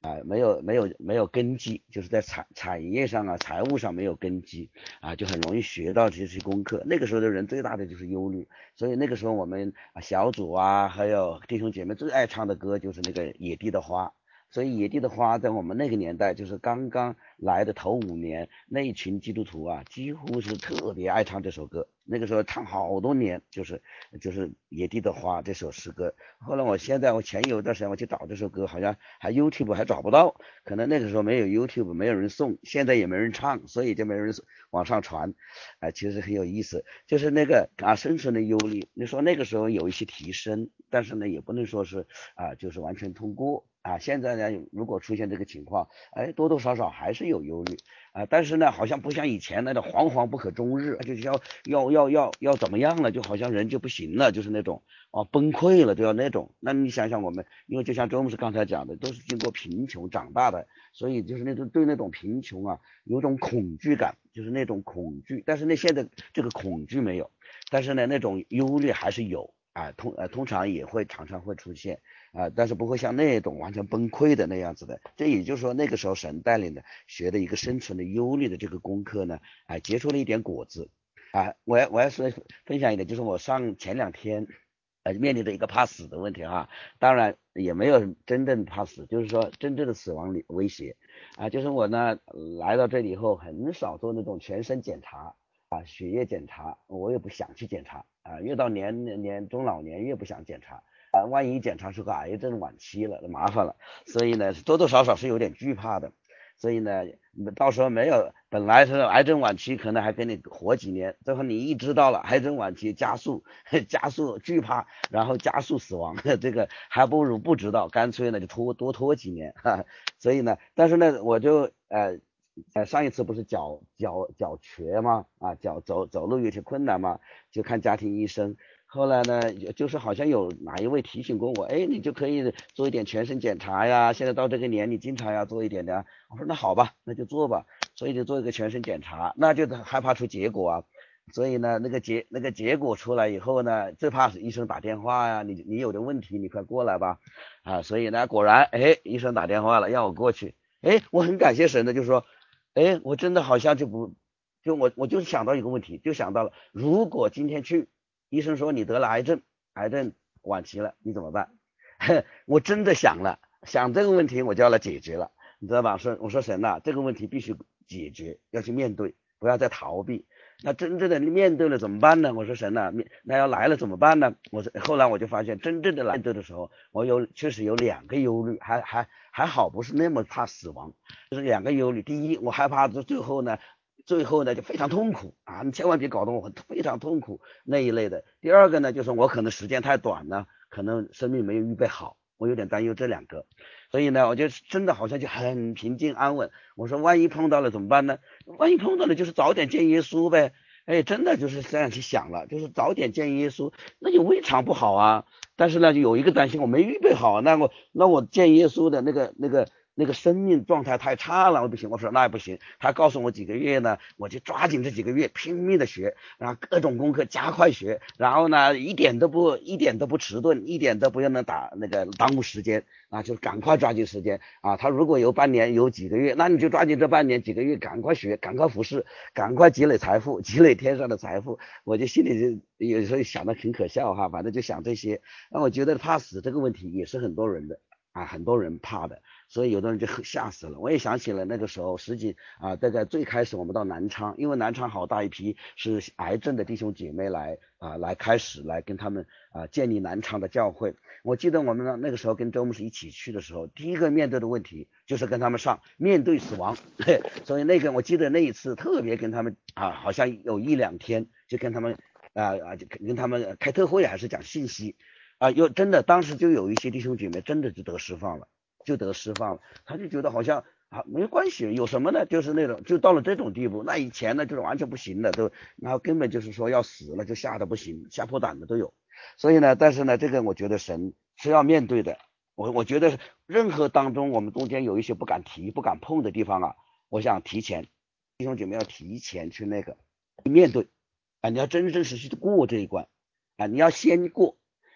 啊，没有没有没有根基，就是在产产业上啊、财务上没有根基啊，就很容易学到这些功课。那个时候的人最大的就是忧虑，所以那个时候我们小组啊，还有弟兄姐妹最爱唱的歌就是那个野地的花。所以野地的花在我们那个年代，就是刚刚来的头五年，那一群基督徒啊，几乎是特别爱唱这首歌。那个时候唱好多年，就是就是野地的花这首诗歌。后来我现在我前有一段时间我去找这首歌，好像还 YouTube 还找不到，可能那个时候没有 YouTube， 没有人送，现在也没人唱，所以就没人往上传。啊、呃，其实很有意思，就是那个啊生存的忧虑。你说那个时候有一些提升，但是呢，也不能说是啊、呃、就是完全通过。啊，现在呢，如果出现这个情况，哎，多多少少还是有忧虑啊，但是呢，好像不像以前那种惶惶不可终日，就是要要要要要怎么样了，就好像人就不行了，就是那种啊崩溃了，就要那种。那你想想我们，因为就像周牧师刚才讲的，都是经过贫穷长大的，所以就是那种对那种贫穷啊有种恐惧感，就是那种恐惧。但是呢，现在这个恐惧没有，但是呢，那种忧虑还是有啊，通呃通常也会常常会出现。啊、呃，但是不会像那种完全崩溃的那样子的。这也就是说，那个时候神带领的学的一个生存的忧虑的这个功课呢，啊、呃，结出了一点果子。啊、呃，我要我要说分享一点，就是我上前两天，呃，面临的一个怕死的问题哈。当然也没有真正怕死，就是说真正的死亡威胁。啊、呃，就是我呢来到这里以后，很少做那种全身检查啊，血液检查，我也不想去检查啊，越到年年中老年越不想检查。啊，万一检查出个癌症晚期了，麻烦了。所以呢，多多少少是有点惧怕的。所以呢，到时候没有，本来是癌症晚期，可能还给你活几年，最后你一知道了癌症晚期，加速加速惧怕，然后加速死亡，这个还不如不知道，干脆呢就拖多拖几年。哈，所以呢，但是呢，我就呃。呃，上一次不是脚脚脚瘸吗？啊，脚走走路有些困难嘛，就看家庭医生。后来呢，就是好像有哪一位提醒过我，哎，你就可以做一点全身检查呀。现在到这个年，你经常要做一点的。我说那好吧，那就做吧。所以就做一个全身检查，那就害怕出结果啊。所以呢，那个结那个结果出来以后呢，最怕是医生打电话呀，你你有的问题，你快过来吧。啊，所以呢，果然，哎，医生打电话了，让我过去。哎，我很感谢神的，就是说，哎，我真的好像就不，就我我就是想到一个问题，就想到了，如果今天去。医生说你得了癌症，癌症晚期了，你怎么办？我真的想了，想这个问题我就要来解决了，你知道吧？说我说神呐、啊，这个问题必须解决，要去面对，不要再逃避。那真正的面对了怎么办呢？我说神呐、啊，那要来了怎么办呢？我说后来我就发现，真正的来对的时候，我有确实有两个忧虑，还还还好不是那么怕死亡，就是两个忧虑。第一，我害怕这最后呢。最后呢就非常痛苦啊！你千万别搞得我非常痛苦那一类的。第二个呢，就是我可能时间太短了，可能生命没有预备好，我有点担忧这两个。所以呢，我就真的好像就很平静安稳。我说万一碰到了怎么办呢？万一碰到了就是早点见耶稣呗。哎，真的就是这样去想了，就是早点见耶稣，那就未尝不好啊。但是呢，就有一个担心，我没预备好，那我那我见耶稣的那个那个。那个生命状态太差了，我不行。我说那也不行。他告诉我几个月呢，我就抓紧这几个月拼命的学，然后各种功课加快学，然后呢一点都不一点都不迟钝，一点都不能打那个耽误时间啊，就赶快抓紧时间啊。他如果有半年有几个月，那你就抓紧这半年几个月，赶快学，赶快服侍，赶快积累财富，积累天上的财富。我就心里就有时候想的很可笑哈，反正就想这些。那我觉得怕死这个问题也是很多人的啊，很多人怕的。所以有的人就吓死了。我也想起了那个时候，实际啊，大概最开始我们到南昌，因为南昌好大一批是癌症的弟兄姐妹来啊，来开始来跟他们啊建立南昌的教会。我记得我们那个时候跟周牧师一起去的时候，第一个面对的问题就是跟他们上面对死亡。所以那个我记得那一次特别跟他们啊，好像有一两天就跟他们啊啊就跟他们开特会还是讲信息啊，又真的当时就有一些弟兄姐妹真的就得释放了。就得释放了，他就觉得好像啊没关系，有什么呢？就是那种就到了这种地步，那以前呢就是完全不行的，都然后根本就是说要死了，就吓得不行，吓破胆的都有。所以呢，但是呢，这个我觉得神是要面对的。我我觉得任何当中我们中间有一些不敢提、不敢碰的地方啊，我想提前弟兄姐妹要提前去那个面对啊，你要真真实实的过这一关啊，你要先过。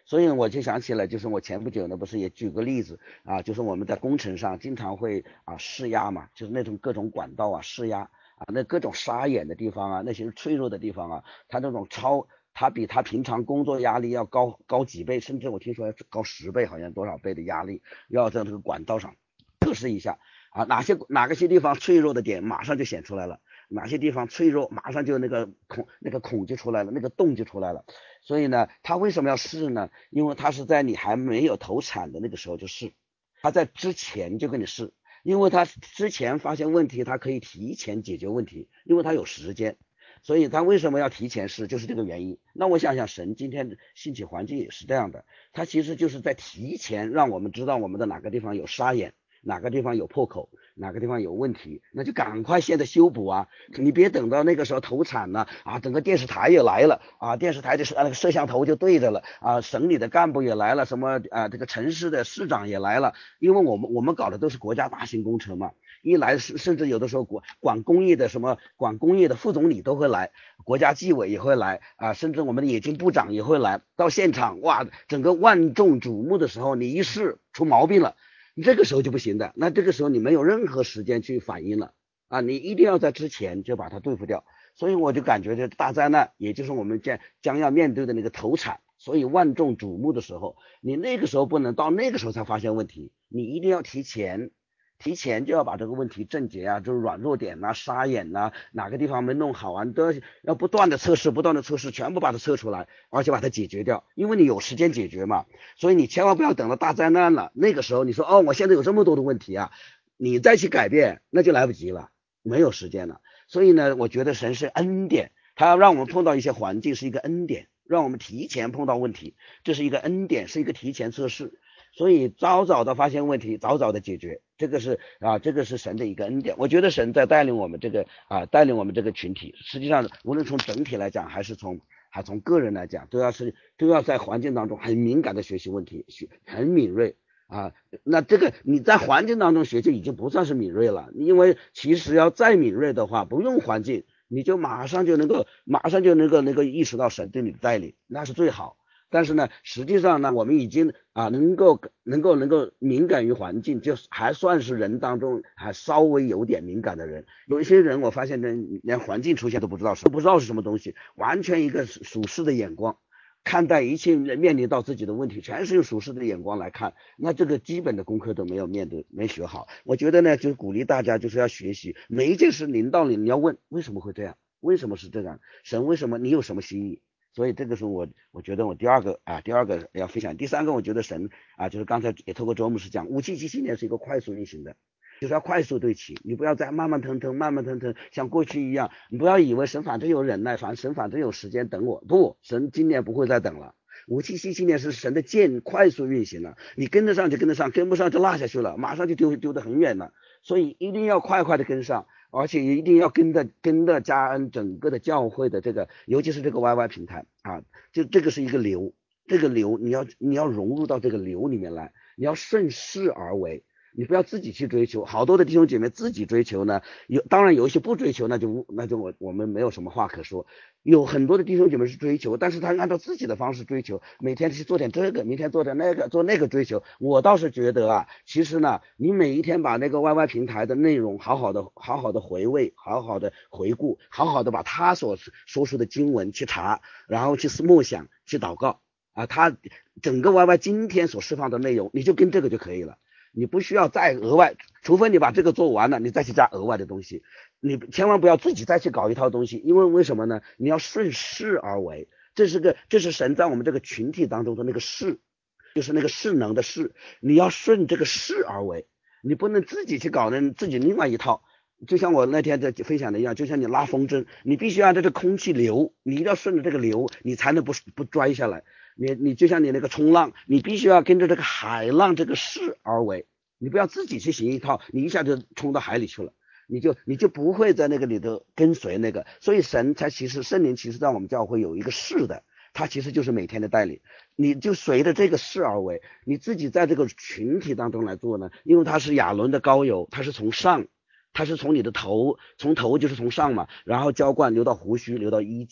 所以我就想起来，就是我前不久呢，不是也举个例子啊，就是我们在工程上经常会啊施压嘛，就是那种各种管道啊施压啊，那各种沙眼的地方啊，那些脆弱的地方啊，它那种超，它比它平常工作压力要高高几倍，甚至我听说要高十倍，好像多少倍的压力，要在这个管道上测试一下啊，哪些哪个些地方脆弱的点马上就显出来了。哪些地方脆弱，马上就那个孔那个孔就出来了，那个洞就出来了。所以呢，他为什么要试呢？因为他是在你还没有投产的那个时候就试，他在之前就跟你试，因为他之前发现问题，他可以提前解决问题，因为他有时间。所以他为什么要提前试，就是这个原因。那我想想，神今天兴起环境也是这样的，他其实就是在提前让我们知道我们的哪个地方有沙眼，哪个地方有破口，哪个地方有问题，那就赶快现在修补啊！你别等到那个时候投产了啊，整个电视台也来了啊，电视台的那个摄像头就对着了啊，省里的干部也来了，什么啊这个城市的市长也来了，因为我们我们搞的都是国家大型工程嘛，一来甚至有的时候管管工业的什么管工业的副总理都会来，国家纪委也会来啊，甚至我们的冶金部长也会来到现场，哇，整个万众瞩目的时候，你一试出毛病了。你这个时候就不行的，那这个时候你没有任何时间去反应了啊！你一定要在之前就把它对付掉。所以我就感觉这大灾难，也就是我们将将要面对的那个投产，所以万众瞩目的时候，你那个时候不能到那个时候才发现问题，你一定要提前。提前就要把这个问题症结啊，就是软弱点啊、沙眼啊，哪个地方没弄好啊，都要要不断的测试，不断的测试，全部把它测出来，而且把它解决掉，因为你有时间解决嘛，所以你千万不要等到大灾难了，那个时候你说哦，我现在有这么多的问题啊，你再去改变那就来不及了，没有时间了。所以呢，我觉得神是恩典，他要让我们碰到一些环境是一个恩典，让我们提前碰到问题，这是一个恩典，是一个提前测试。所以早早的发现问题，早早的解决，这个是啊，这个是神的一个恩典。我觉得神在带领我们这个啊，带领我们这个群体，实际上无论从整体来讲，还是从还从个人来讲，都要是都要在环境当中很敏感的学习问题，学很敏锐啊。那这个你在环境当中学就已经不算是敏锐了，因为其实要再敏锐的话，不用环境，你就马上就能够马上就能够能够意识到神对你的带领，那是最好。但是呢，实际上呢，我们已经啊能够能够能够敏感于环境，就还算是人当中还稍微有点敏感的人。有一些人我发现连连环境出现都不知道，不知道是什么东西，完全一个属世的眼光看待一切面临到自己的问题，全是用属世的眼光来看，那这个基本的功课都没有面对，没学好。我觉得呢，就是鼓励大家就是要学习，每一件事临到你，你要问为什么会这样，为什么是这样，神为什么，你有什么心意。所以这个是我我觉得我第二个啊，第二个要分享。第三个我觉得神啊，就是刚才也透过周牧师讲，五七七七年是一个快速运行的，就是要快速对齐，你不要再慢慢腾腾慢慢腾腾像过去一样，你不要以为神反正有忍耐，反正神反正有时间等我，不，神今年不会再等了。五七七七年是神的剑快速运行了，你跟得上就跟得上，跟不上就落下去了，马上就丢丢得很远了。所以一定要快快的跟上，而且一定要跟着跟着加恩整个的教会的这个，尤其是这个 Y Y 平台啊，就这个是一个流，这个流你要你要融入到这个流里面来，你要顺势而为。你不要自己去追求，好多的弟兄姐妹自己追求呢，有当然有一些不追求，那就那就我我们没有什么话可说。有很多的弟兄姐妹是追求，但是他按照自己的方式追求，每天去做点这个，明天做点那个，做那个追求。我倒是觉得啊，其实呢，你每一天把那个 Y Y 平台的内容好好的好好的回味，好好的回顾，好好的把他所说出的经文去查，然后去默想，去祷告啊，他整个 Y Y 今天所释放的内容，你就跟这个就可以了。你不需要再额外，除非你把这个做完了，你再去加额外的东西。你千万不要自己再去搞一套东西，因为为什么呢？你要顺势而为，这是个，这是神在我们这个群体当中的那个势，就是那个势能的势，你要顺这个势而为，你不能自己去搞呢自己另外一套。就像我那天在分享的一样，就像你拉风筝，你必须按照这个空气流，你一定要顺着这个流，你才能不不拽下来。你你就像你那个冲浪，你必须要跟着这个海浪这个势而为，你不要自己去行一套，你一下就冲到海里去了，你就你就不会在那个里头跟随那个。所以神才其实圣灵其实在我们教会有一个势的，他其实就是每天的带领，你就随着这个势而为，你自己在这个群体当中来做呢，因为他是亚伦的膏油，他是从上，他是从你的头，从头就是从上嘛，然后浇灌流到胡须，流到衣襟。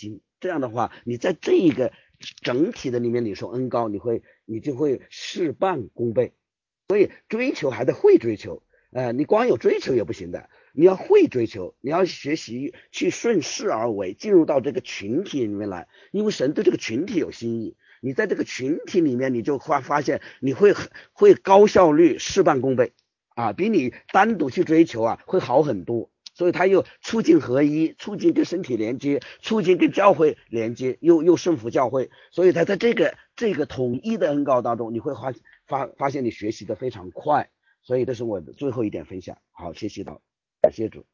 这样的话，你在这一个整体的里面你受恩膏，你会你就会事半功倍。所以追求还得会追求，呃，你光有追求也不行的，你要会追求，你要学习去顺势而为，进入到这个群体里面来，因为神对这个群体有心意，你在这个群体里面，你就发发现你会会高效率，事半功倍啊，比你单独去追求啊会好很多。所以它又促进合一，促进跟身体连接，促进跟教会连接，又又顺服教会，所以它在这个这个统一的恩膏当中，你会发发发现你学习的非常快。所以这是我的最后一点分享。好，谢谢到，感谢主。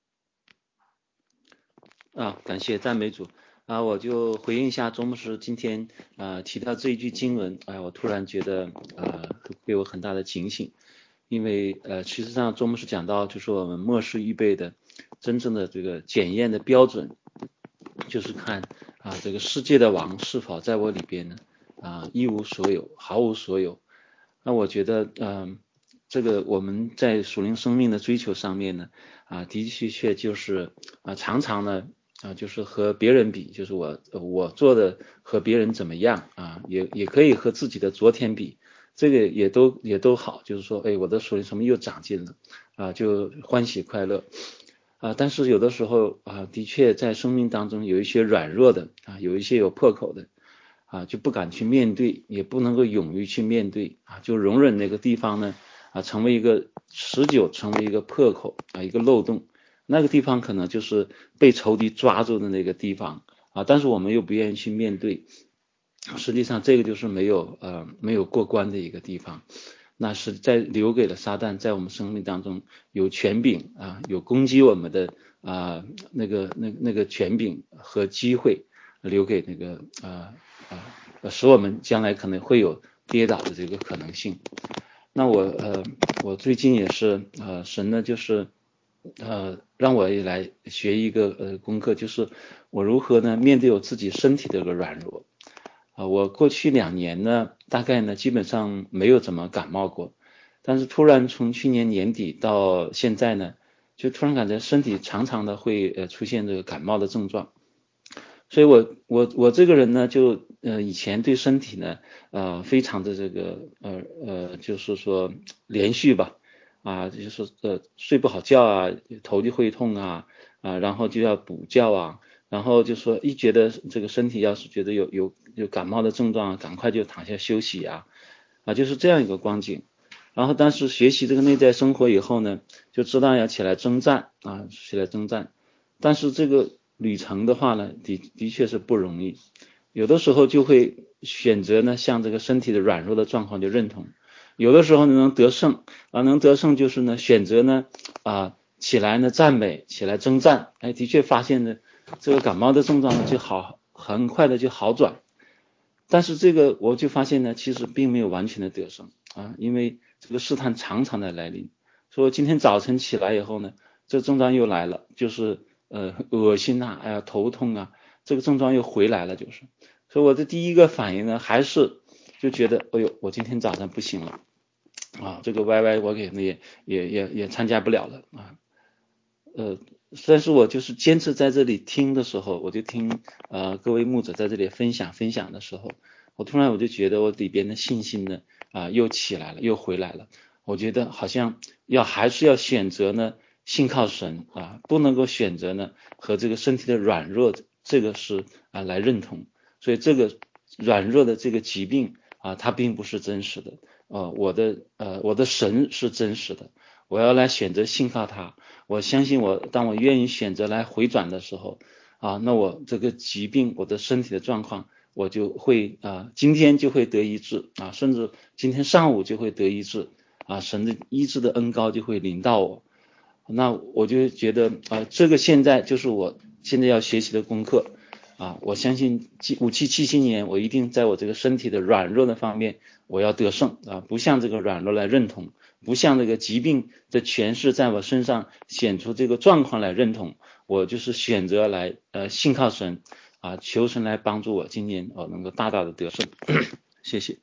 啊，感谢赞美主啊！我就回应一下周牧师今天啊提到这一句经文，哎、啊，我突然觉得啊给我很大的警醒。因为呃，事实上周牧师讲到，就是我们末世预备的真正的这个检验的标准，就是看啊这个世界的王是否在我里边呢啊一无所有，毫无所有。那我觉得嗯、呃，这个我们在属灵生命的追求上面呢啊的确确就是啊常常呢啊就是和别人比，就是我我做的和别人怎么样啊，也也可以和自己的昨天比。这个也都也都好，就是说，哎，我的属灵生命又长进了，啊，就欢喜快乐，啊，但是有的时候啊，的确在生命当中有一些软弱的，啊，有一些有破口的，啊，就不敢去面对，也不能够勇于去面对，啊，就容忍那个地方呢，啊，成为一个持久，成为一个破口，啊，一个漏洞，那个地方可能就是被仇敌抓住的那个地方，啊，但是我们又不愿意去面对。实际上这个就是没有呃没有过关的一个地方，那是在留给了撒旦在我们生命当中有权柄啊，有攻击我们的啊那个那那个权柄和机会，留给那个啊啊使我们将来可能会有跌倒的这个可能性。那我呃我最近也是呃神呢就是呃让我也来学一个呃功课，就是我如何呢面对我自己身体的这个软弱。啊，我过去两年呢，大概呢基本上没有怎么感冒过，但是突然从去年年底到现在呢，就突然感觉身体常常的会呃出现这个感冒的症状，所以我我我这个人呢，就呃以前对身体呢呃非常的这个呃呃就是说连续吧，啊就是呃睡不好觉啊，头就会痛啊啊，然后就要补觉啊。然后就说一觉得这个身体要是觉得有有有感冒的症状，赶快就躺下休息啊，啊就是这样一个光景。然后当时学习这个内在生活以后呢，就知道要起来征战啊，起来征战。但是这个旅程的话呢，的的确是不容易，有的时候就会选择呢，像这个身体的软弱的状况就认同，有的时候呢能得胜啊，能得胜就是呢选择呢啊起来呢赞美，起来征战，哎，的确发现呢。这个感冒的症状就好，很快的就好转，但是这个我就发现呢，其实并没有完全的得胜啊，因为这个试探常常的来临。所以今天早晨起来以后呢，这个症状又来了，就是呃恶心啊，哎呀头痛啊，这个症状又回来了，就是。所以我的第一个反应呢，还是就觉得，哎呦，我今天早上不行了啊，这个 Y Y 我给也也也也参加不了了啊，呃。但是我就是坚持在这里听的时候，我就听呃各位牧者在这里分享分享的时候，我突然我就觉得我里边的信心呢啊、呃、又起来了，又回来了。我觉得好像要还是要选择呢信靠神啊，不能够选择呢和这个身体的软弱，这个是啊来认同。所以这个软弱的这个疾病啊，它并不是真实的。呃，我的呃我的神是真实的，我要来选择信靠他。我相信我，当我愿意选择来回转的时候啊，那我这个疾病，我的身体的状况，我就会啊，今天就会得医治啊，甚至今天上午就会得医治啊，神的医治的恩膏就会临到我。那我就觉得啊，这个现在就是我现在要学习的功课啊，我相信五七七七年，我一定在我这个身体的软弱的方面，我要得胜啊，不向这个软弱来认同。不像这个疾病的诠释在我身上显出这个状况来认同，我就是选择来呃信靠神啊，求神来帮助我今年哦能够大大的得胜。谢谢。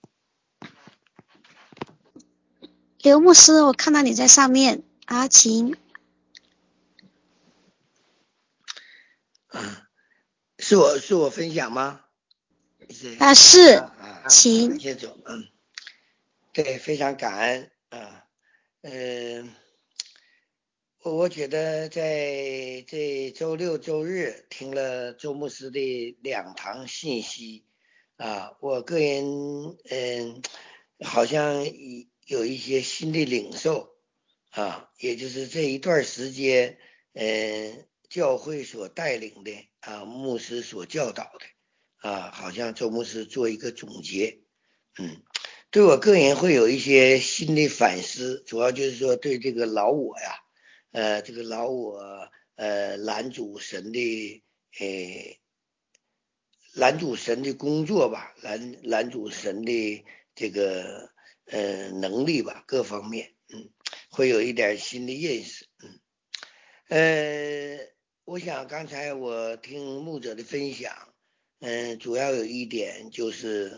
刘牧师，我看到你在上面，阿琴。 啊， 是我是我分享吗？ 啊，是， 啊， 请。 感谢主，嗯，对，非常感恩啊，嗯、呃，我我觉得在这周六周日听了周牧师的两堂信息啊，我个人嗯，好像有一些新的领受啊，也就是这一段时间，嗯，教会所带领的啊，牧师所教导的。啊，好像周牧师做一个总结，嗯，对我个人会有一些新的反思，主要就是说对这个老我呀，呃，这个老我，呃，拦阻神的，呃，拦阻神的工作吧，拦拦阻神的这个呃能力吧，各方面，嗯，会有一点新的认识，嗯，呃，我想刚才我听牧者的分享。嗯，主要有一点就是，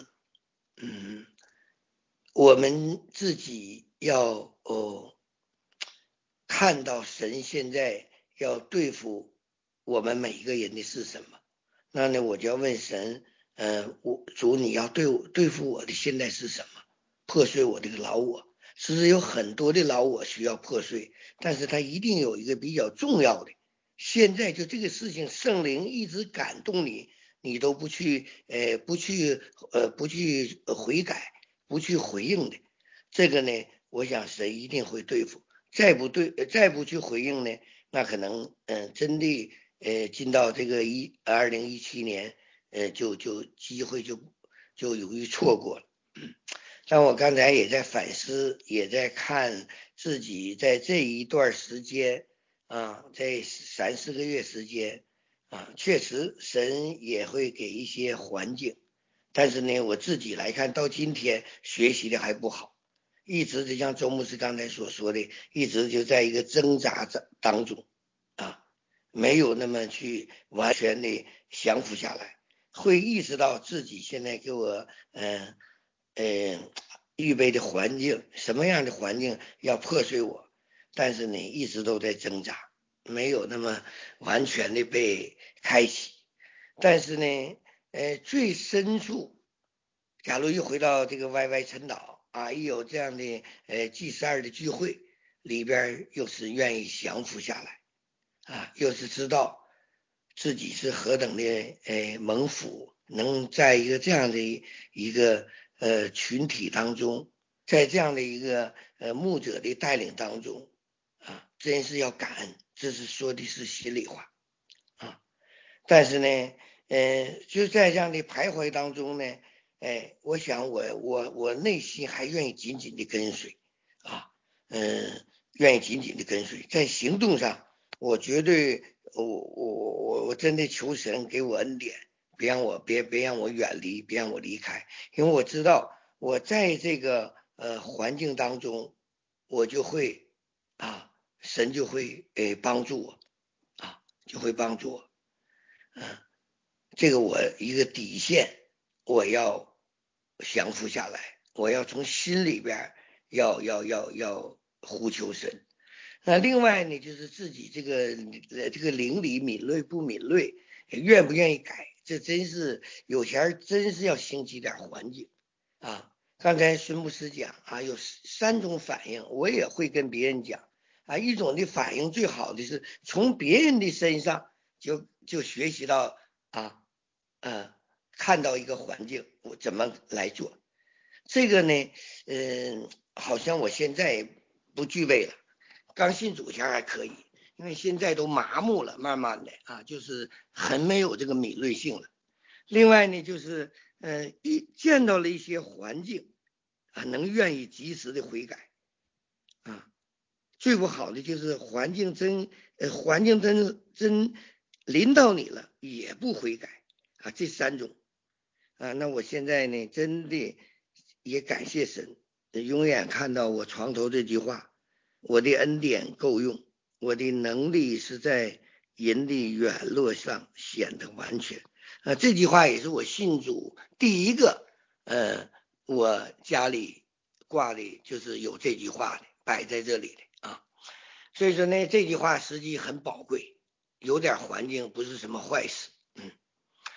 嗯，我们自己要哦看到神现在要对付我们每一个人的是什么。那呢，我就要问神，嗯，我主你要对我对付我的现在是什么？破碎我这个老我。其实有很多的老我需要破碎，但是它一定有一个比较重要的。现在就这个事情，圣灵一直感动你。你都不去，呃，不去，呃，不去悔改，不去回应的，这个呢，我想神一定会对付。再不对，再不去回应呢，那可能，嗯、呃，真的，呃，进到这个一二零一七年，呃，就就机会就就容易错过了。嗯，但我刚才也在反思，也在看自己在这一段时间啊，这三四个月时间。啊，确实神也会给一些环境，但是呢，我自己来看到今天学习的还不好，一直就像周牧师刚才所说的，一直就在一个挣扎当中啊，没有那么去完全的降服下来，会意识到自己现在给我嗯嗯、呃呃、预备的环境，什么样的环境要破碎我，但是呢，一直都在挣扎。没有那么完全的被开启，但是呢，呃，最深处，假如又回到这个 Y Y 陈岛啊，一有这样的呃 G 十二的聚会，里边又是愿意降服下来啊，又是知道自己是何等的呃蒙福，能在一个这样的一个呃群体当中，在这样的一个呃牧者的带领当中啊，真是要感恩。这是说的是心里话啊，但是呢，呃，就在这样的徘徊当中呢，哎，我想我我我内心还愿意紧紧的跟随啊，嗯，愿意紧紧的跟随，在行动上，我绝对，我我我我真的求神给我恩典，别让我别别让我远离，别让我离开，因为我知道我在这个呃环境当中，我就会啊。神就会诶帮助我啊，就会帮助我，嗯，这个我一个底线，我要降服下来，我要从心里边要要要要呼求神。那另外呢，就是自己这个这个灵里敏锐不敏锐，愿不愿意改，这真是有钱真是要兴起点环境啊。刚才孙牧师讲啊，有三种反应，我也会跟别人讲。啊，一种的反应最好的是从别人的身上就就学习到啊，呃，看到一个环境我怎么来做。这个呢，嗯、呃，好像我现在不具备了，刚信主前还可以，因为现在都麻木了，慢慢的啊，就是很没有这个敏锐性了。另外呢，就是呃，一见到了一些环境啊，能愿意及时的悔改啊。最不好的就是环境真，呃，环境真真临到你了也不悔改啊，这三种啊。那我现在呢，真的也感谢神，永远看到我床头这句话：我的恩典够用，我的能力是在人的软弱上显得完全啊。这句话也是我信主第一个，呃，我家里挂的就是有这句话的，摆在这里的。啊，所以说呢，这句话实际很宝贵，有点环境不是什么坏事，嗯，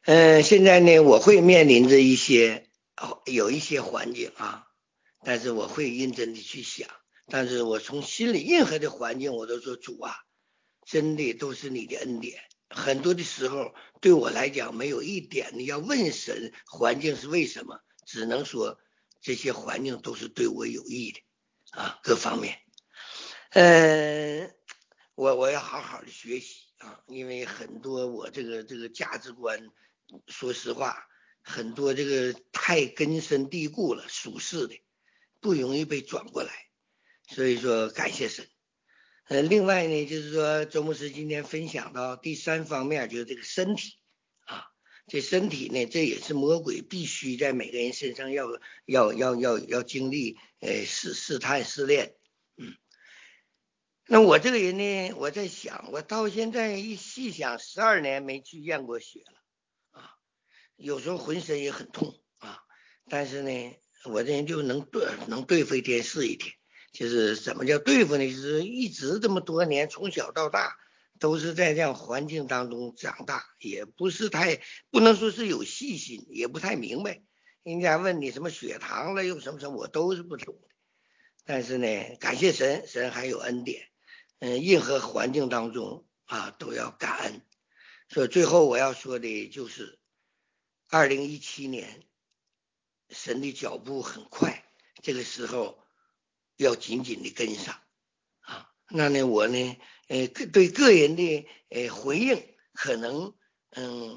呃，现在呢，我会面临着一些有一些环境啊，但是我会认真的去想，但是我从心里任何的环境我都说主啊，真的都是你的恩典。很多的时候对我来讲没有一点的要问神环境是为什么，只能说这些环境都是对我有益的啊，各方面。呃，我我要好好的学习啊，因为很多我这个这个价值观，说实话，很多这个太根深蒂固了，属世的不容易被转过来，所以说感谢神。呃，另外呢，就是说周牧师今天分享到第三方面，就是这个身体啊，这身体呢，这也是魔鬼必须在每个人身上要要要要要经历呃试试探试炼，嗯。那我这个人呢，我在想，我到现在一细想，十二年没去验过血了啊，有时候浑身也很痛啊，但是呢，我这人就能对能对付一天是一天。就是怎么叫对付呢？就是一直这么多年，从小到大都是在这样环境当中长大，也不是太不能说是有细心，也不太明白。人家问你什么血糖了，又什么什么，我都是不懂的。但是呢，感谢神，神还有恩典。嗯，任何环境当中啊，都要感恩。所以最后我要说的就是，二零一七年，神的脚步很快，这个时候要紧紧的跟上啊。那呢，我呢，呃，对个人的呃回应可能嗯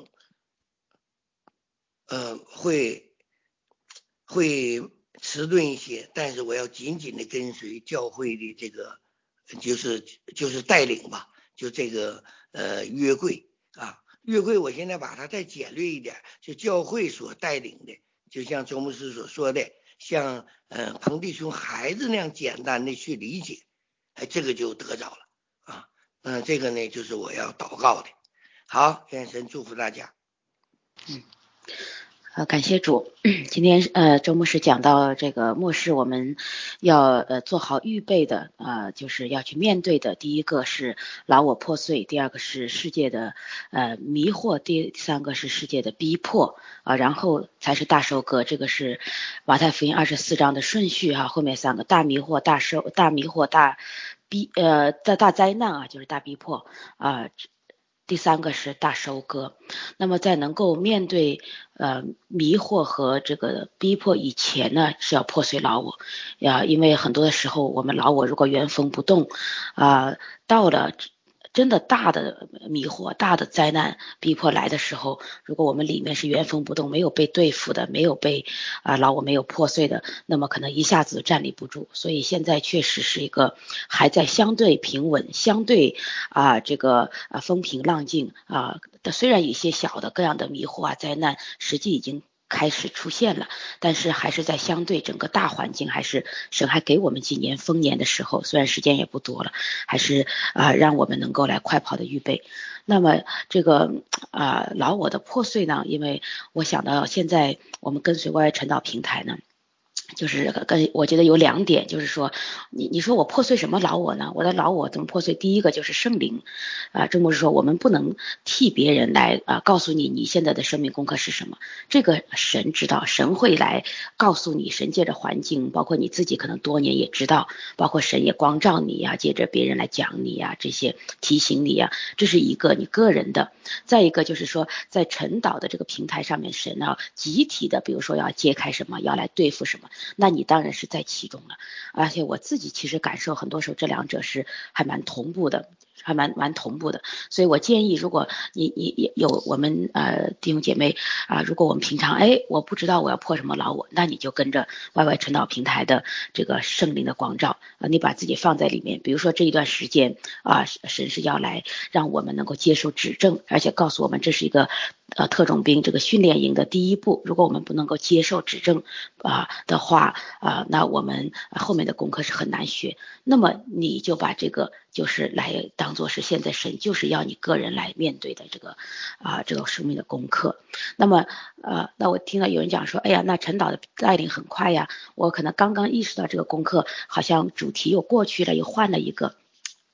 呃会会迟钝一些，但是我要紧紧的跟随教会的这个就是就是带领吧，就这个呃约柜啊，约柜我现在把它再简略一点，就教会所带领的，就像周牧师所说的，像呃彭弟兄孩子那样简单的去理解，哎，这个就得着了啊。嗯，这个呢就是我要祷告的。好，愿神祝福大家。 嗯。呃，感谢主。今天呃，周牧师讲到这个末世，我们要呃做好预备的啊、呃，就是要去面对的。第一个是老我破碎，第二个是世界的呃迷惑，第三个是世界的逼迫啊、呃，然后才是大收割。这个是马太福音二十四章的顺序哈、啊，后面三个大迷惑、大收、大迷惑、大逼呃大大灾难啊，就是大逼迫啊。呃第三个是大收割，那么在能够面对呃迷惑和这个逼迫以前呢，是要破碎老我呀，因为很多的时候我们老我如果原封不动啊、呃，到了真的大的迷惑、大的灾难逼迫来的时候，如果我们里面是原封不动，没有被对付的，没有被啊、呃、老我没有破碎的，那么可能一下子站立不住。所以现在确实是一个还在相对平稳、相对啊、呃、这个啊风平浪静啊、呃，虽然有一些小的各样的迷惑啊灾难，实际已经开始出现了，但是还是在相对整个大环境，还是神还给我们几年丰年的时候，虽然时间也不多了，还是啊、呃、让我们能够来快跑的预备。那么这个啊、呃、老我的破碎呢，因为我想到现在我们跟随外传道平台呢。就是跟我觉得有两点，就是说，你你说我破碎什么老我呢？我的老我怎么破碎？第一个就是圣灵，啊，周牧师说我们不能替别人来啊告诉你你现在的生命功课是什么，这个神知道，神会来告诉你，神借着环境，包括你自己可能多年也知道，包括神也光照你呀、啊，借着别人来讲你呀、啊，这些提醒你呀、啊，这是一个你个人的。再一个就是说，在晨祷的这个平台上面，神要集体的，比如说要揭开什么，要来对付什么。那你当然是在其中了，而且我自己其实感受很多时候这两者是还蛮同步的，还蛮蛮同步的，所以我建议，如果你你有我们呃弟兄姐妹啊、呃，如果我们平常哎我不知道我要破什么老我，那你就跟着 Y Y 晨祷平台的这个圣灵的光照啊、呃，你把自己放在里面，比如说这一段时间啊、呃，神是要来让我们能够接受指正，而且告诉我们这是一个呃特种兵这个训练营的第一步，如果我们不能够接受指正啊、呃、的话啊、呃，那我们后面的功课是很难学。那么你就把这个就是来当做是现在神就是要你个人来面对的这个啊、呃、这个生命的功课。那么呃，那我听到有人讲说，哎呀，那晨祷的带领很快呀，我可能刚刚意识到这个功课好像主题又过去了，又换了一个。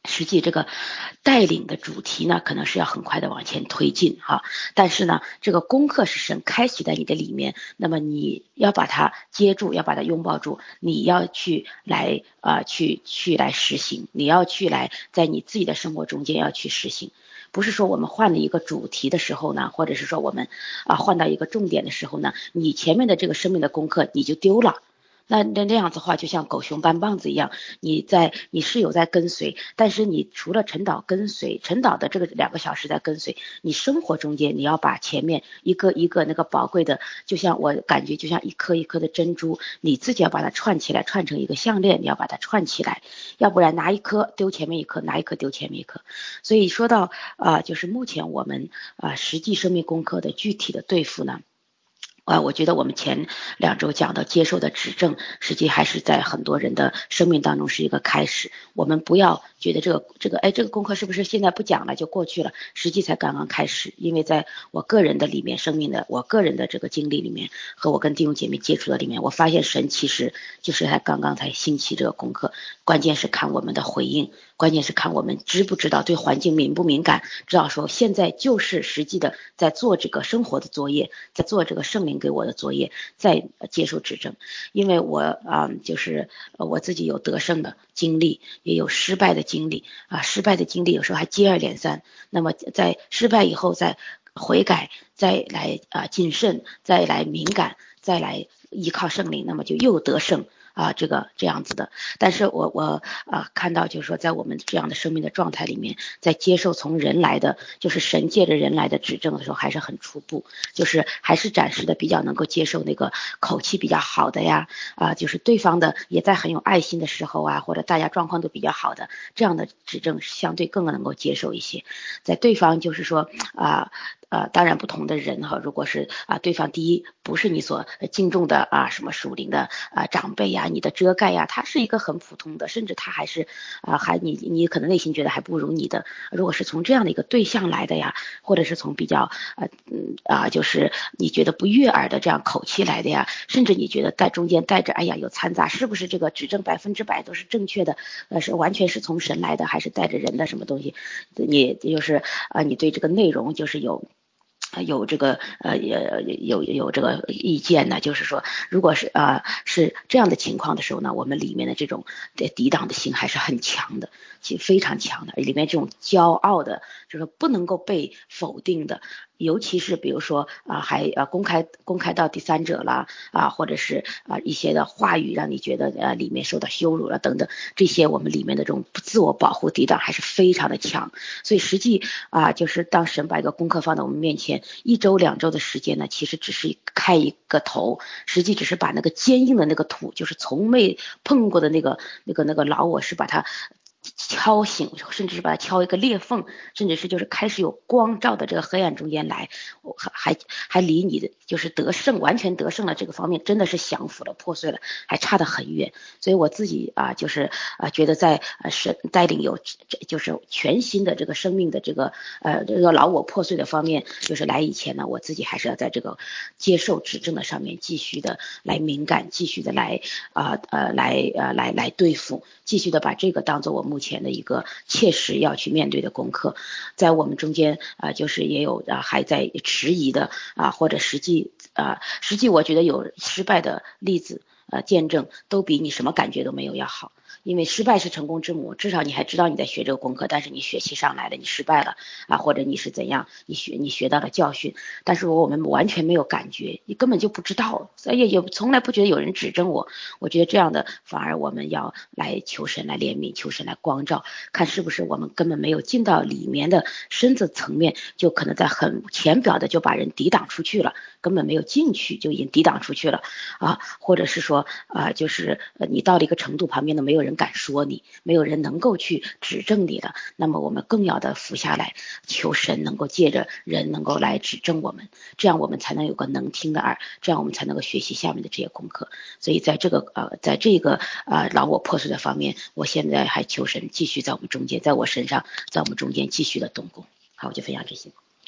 实际这个带领的主题呢，可能是要很快的往前推进哈，但是呢，这个功课是神开启在你的里面，那么你要把它接住，要把它拥抱住，你要去来啊、呃、去去来实行，你要去来在你自己的生活中间要去实行。不是说我们换了一个主题的时候呢，或者是说我们啊换到一个重点的时候呢，你前面的这个生命的功课你就丢了。那那那样子的话，就像狗熊搬棒子一样，你在你是有在跟随，但是你除了晨祷跟随，晨祷的这个两个小时在跟随，你生活中间你要把前面一个一个那个宝贵的，就像我感觉就像一颗一颗的珍珠，你自己要把它串起来，串成一个项链，你要把它串起来，要不然拿一颗丢前面一颗，拿一颗丢前面一颗。所以说到啊、呃，就是目前我们啊、呃、实际生命功课的具体的对付呢。啊，我觉得我们前两周讲的接受的指正，实际还是在很多人的生命当中是一个开始。我们不要觉得这个这个，哎，这个功课是不是现在不讲了就过去了？实际才刚刚开始。因为在我个人的里面，生命的我个人的这个经历里面，和我跟弟兄姐妹接触的里面，我发现神其实就是才刚刚才兴起这个功课。关键是看我们的回应，关键是看我们知不知道对环境敏不敏感，知道说现在就是实际的在做这个生活的作业，在做这个圣灵给我的作业，在接受指正。因为我啊、嗯，就是我自己有得胜的经历，也有失败的经历啊，失败的经历有时候还接二连三。那么在失败以后再悔改，再来啊谨慎，再来敏感，再来依靠圣灵，那么就又得胜。啊，这个这样子的，但是我我啊看到就是说，在我们这样的生命的状态里面，在接受从人来的，就是神借着人来的指正的时候，还是很初步，就是还是暂时的比较能够接受那个口气比较好的呀，啊，就是对方的也在很有爱心的时候啊，或者大家状况都比较好的这样的指正，相对更能够接受一些。在对方就是说啊。呃，当然不同的人哈，如果是啊，对方第一不是你所敬重的啊，什么属灵的啊长辈呀，你的遮盖呀，他是一个很普通的，甚至他还是啊，还你你可能内心觉得还不如你的。如果是从这样的一个对象来的呀，或者是从比较呃嗯啊，就是你觉得不悦耳的这样口气来的呀，甚至你觉得在中间带着哎呀有掺杂，是不是这个指正百分之百都是正确的？呃，是完全是从神来的，还是带着人的什么东西？你就是啊，你对这个内容就是有。有这个呃也有有这个意见呢，就是说，如果是啊、呃、是这样的情况的时候呢，我们里面的这种抵挡的心还是很强的，其实非常强的，里面这种骄傲的，就是不能够被否定的。尤其是比如说啊、呃，还呃公开公开到第三者了啊，或者是啊、呃、一些的话语让你觉得呃里面受到羞辱了等等，这些我们里面的这种自我保护抵挡还是非常的强。所以实际啊、呃，就是当神把一个功课放到我们面前，一周两周的时间呢，其实只是开一个头，实际只是把那个坚硬的那个土，就是从未碰过的那个那个那个老我，是把它敲醒，甚至是把它敲一个裂缝，甚至是就是开始有光照的这个黑暗中间来，我还还还离你的就是得胜完全得胜了这个方面真的是降服了破碎了，还差得很远。所以我自己啊就是啊觉得在呃神带领有就是全新的这个生命的这个呃这个老我破碎的方面，就是来以前呢，我自己还是要在这个接受指正的上面继续的来敏感，继续的来啊 呃, 呃来呃来来对付，继续的把这个当做我目前的一个切实要去面对的功课。在我们中间啊、呃，就是也有啊还在迟疑的啊，或者实际啊实际我觉得有失败的例子呃见证，都比你什么感觉都没有要好。因为失败是成功之母，至少你还知道你在学这个功课，但是你学习上来了，你失败了啊，或者你是怎样，你学你学到了教训，但是我们完全没有感觉，你根本就不知道，所以也从来不觉得有人指正我。我觉得这样的反而我们要来求神来怜悯，求神来光照，看是不是我们根本没有进到里面的深层层面，就可能在很浅表的就把人抵挡出去了，根本没有进去就已经抵挡出去了啊，或者是说啊、呃，就是你到了一个程度，旁边的没有人敢说你，没有人能够去指正你了，那么我们更要的服下来，求神能够借着人能够来指正我们，这样我们才能有个能听的耳，这样我们才能够学习下面的这些功课。所以在这个呃，在这个呃老我破碎的方面，我现在还求神继续在我们中间，在我身上，在我们中间继续的动工。好，我就分享这些。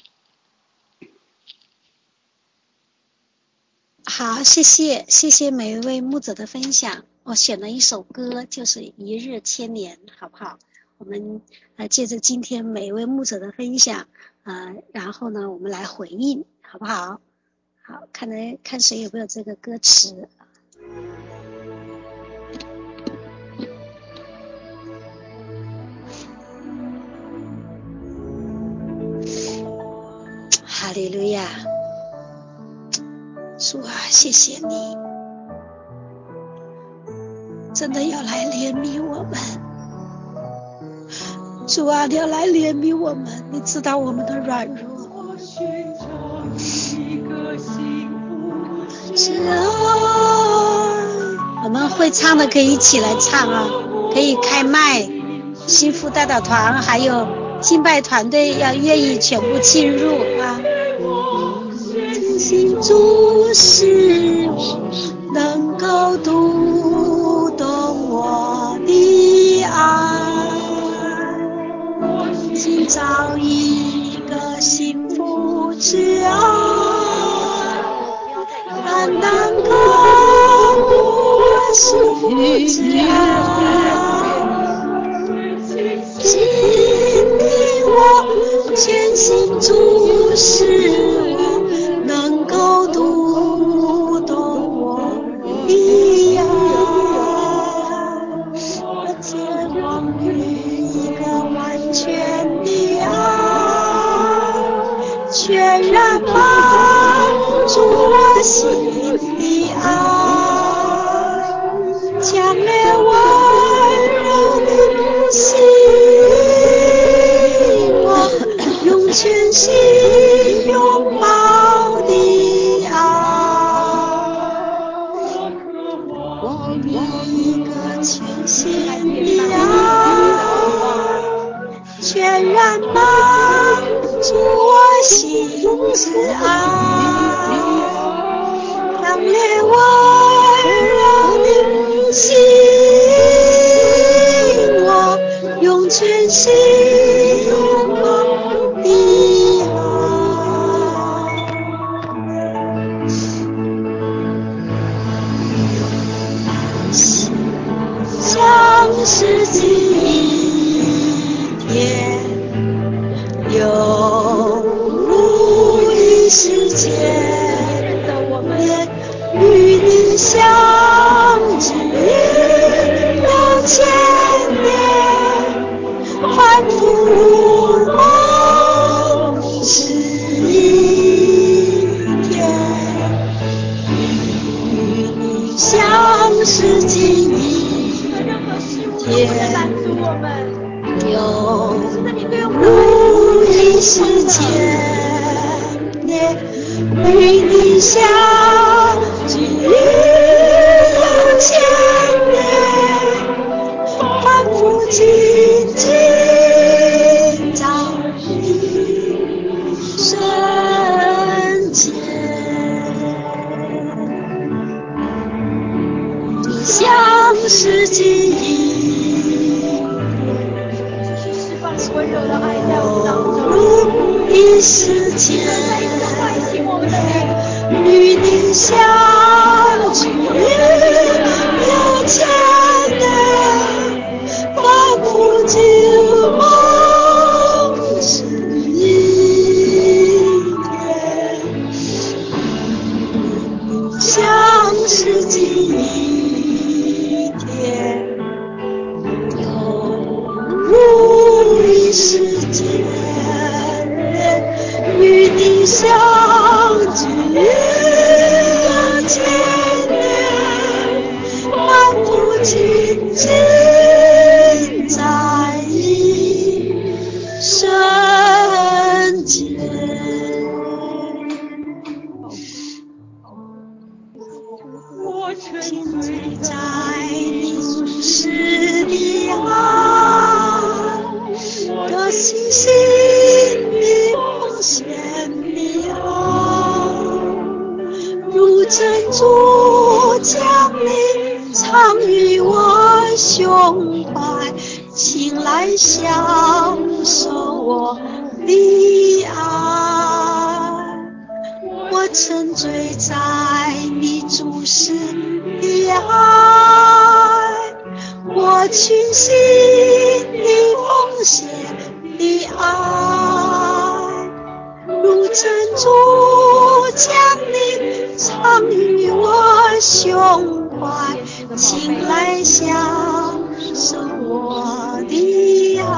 好，谢谢谢谢每一位牧者的分享。我选了一首歌，就是《一日千年》，好不好？ 我们呃借着今天每位牧者的分享，呃，然后呢，我们来回应，好不好？好，看来看谁有没有这个歌词。哈利路亚，主啊，谢谢你，真的要来怜悯我们。主啊，你要来怜悯我们，你知道我们的软弱。我们会唱的可以一起来唱啊，可以开麦。幸福代祷团还有敬拜团队要愿意全部进入啊。心主使我能够读懂我的爱，今朝一个幸福之爱，能够读我幸福之爱，今天我全心注视我能够读懂我的爱，我前往于一个完全的爱，全然满足我心的爱，强烈温柔的心，我用全心拥抱的爱，我一个全新的爱，全然满足我心之爱，强烈温柔的心，我用全心拥抱的爱，像是记忆天犹如一时间，与你相聚有千年，反复如梦是一天，与你相识经一天，有如一时间，与你相聚有千年，反复紧紧在你身前，相识记忆，如一时间，与你相聚有千年，反复旧梦是一天，相识记一天，如一时间，与你相聚有千年，反复紧紧在你身前。我沉醉在你注视的爱，的星星的光线的爱，如珍珠将你藏于我胸怀，请来享受我的爱。我沉醉在你注视的爱，我倾心的险的爱，如珍珠将你藏于我胸怀，请来享受我的爱。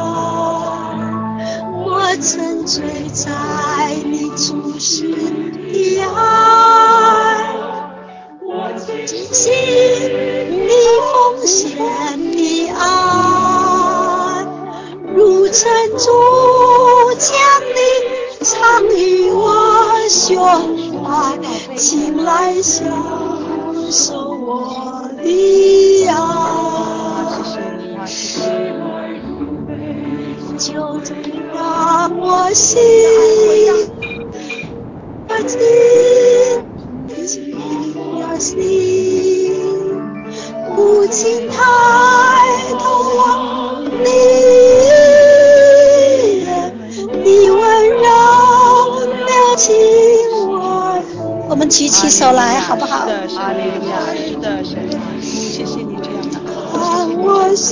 我沉醉在你注视的爱，我坚信你奉献的爱，如珍珠将你藏于我胸怀，请来享受我的爱。就这让我心我紧紧我心，不禁抬头望你，你温柔了解我。我们举起手来好不好？ 是的，哈利路亚，是的，神啊，谢谢你这样的爱。 看我心，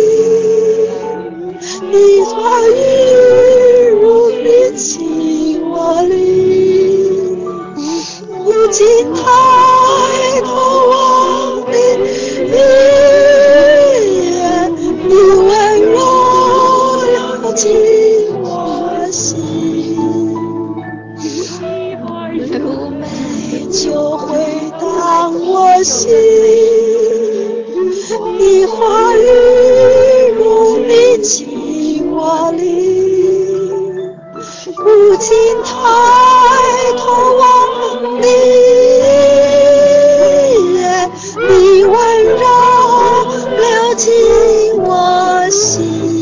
你话语如你亲我灵，不禁抬头望你，你温柔了解我心，如美酒回荡我心，你话语如你亲我灵，不禁抬头望你，你温柔流进我心，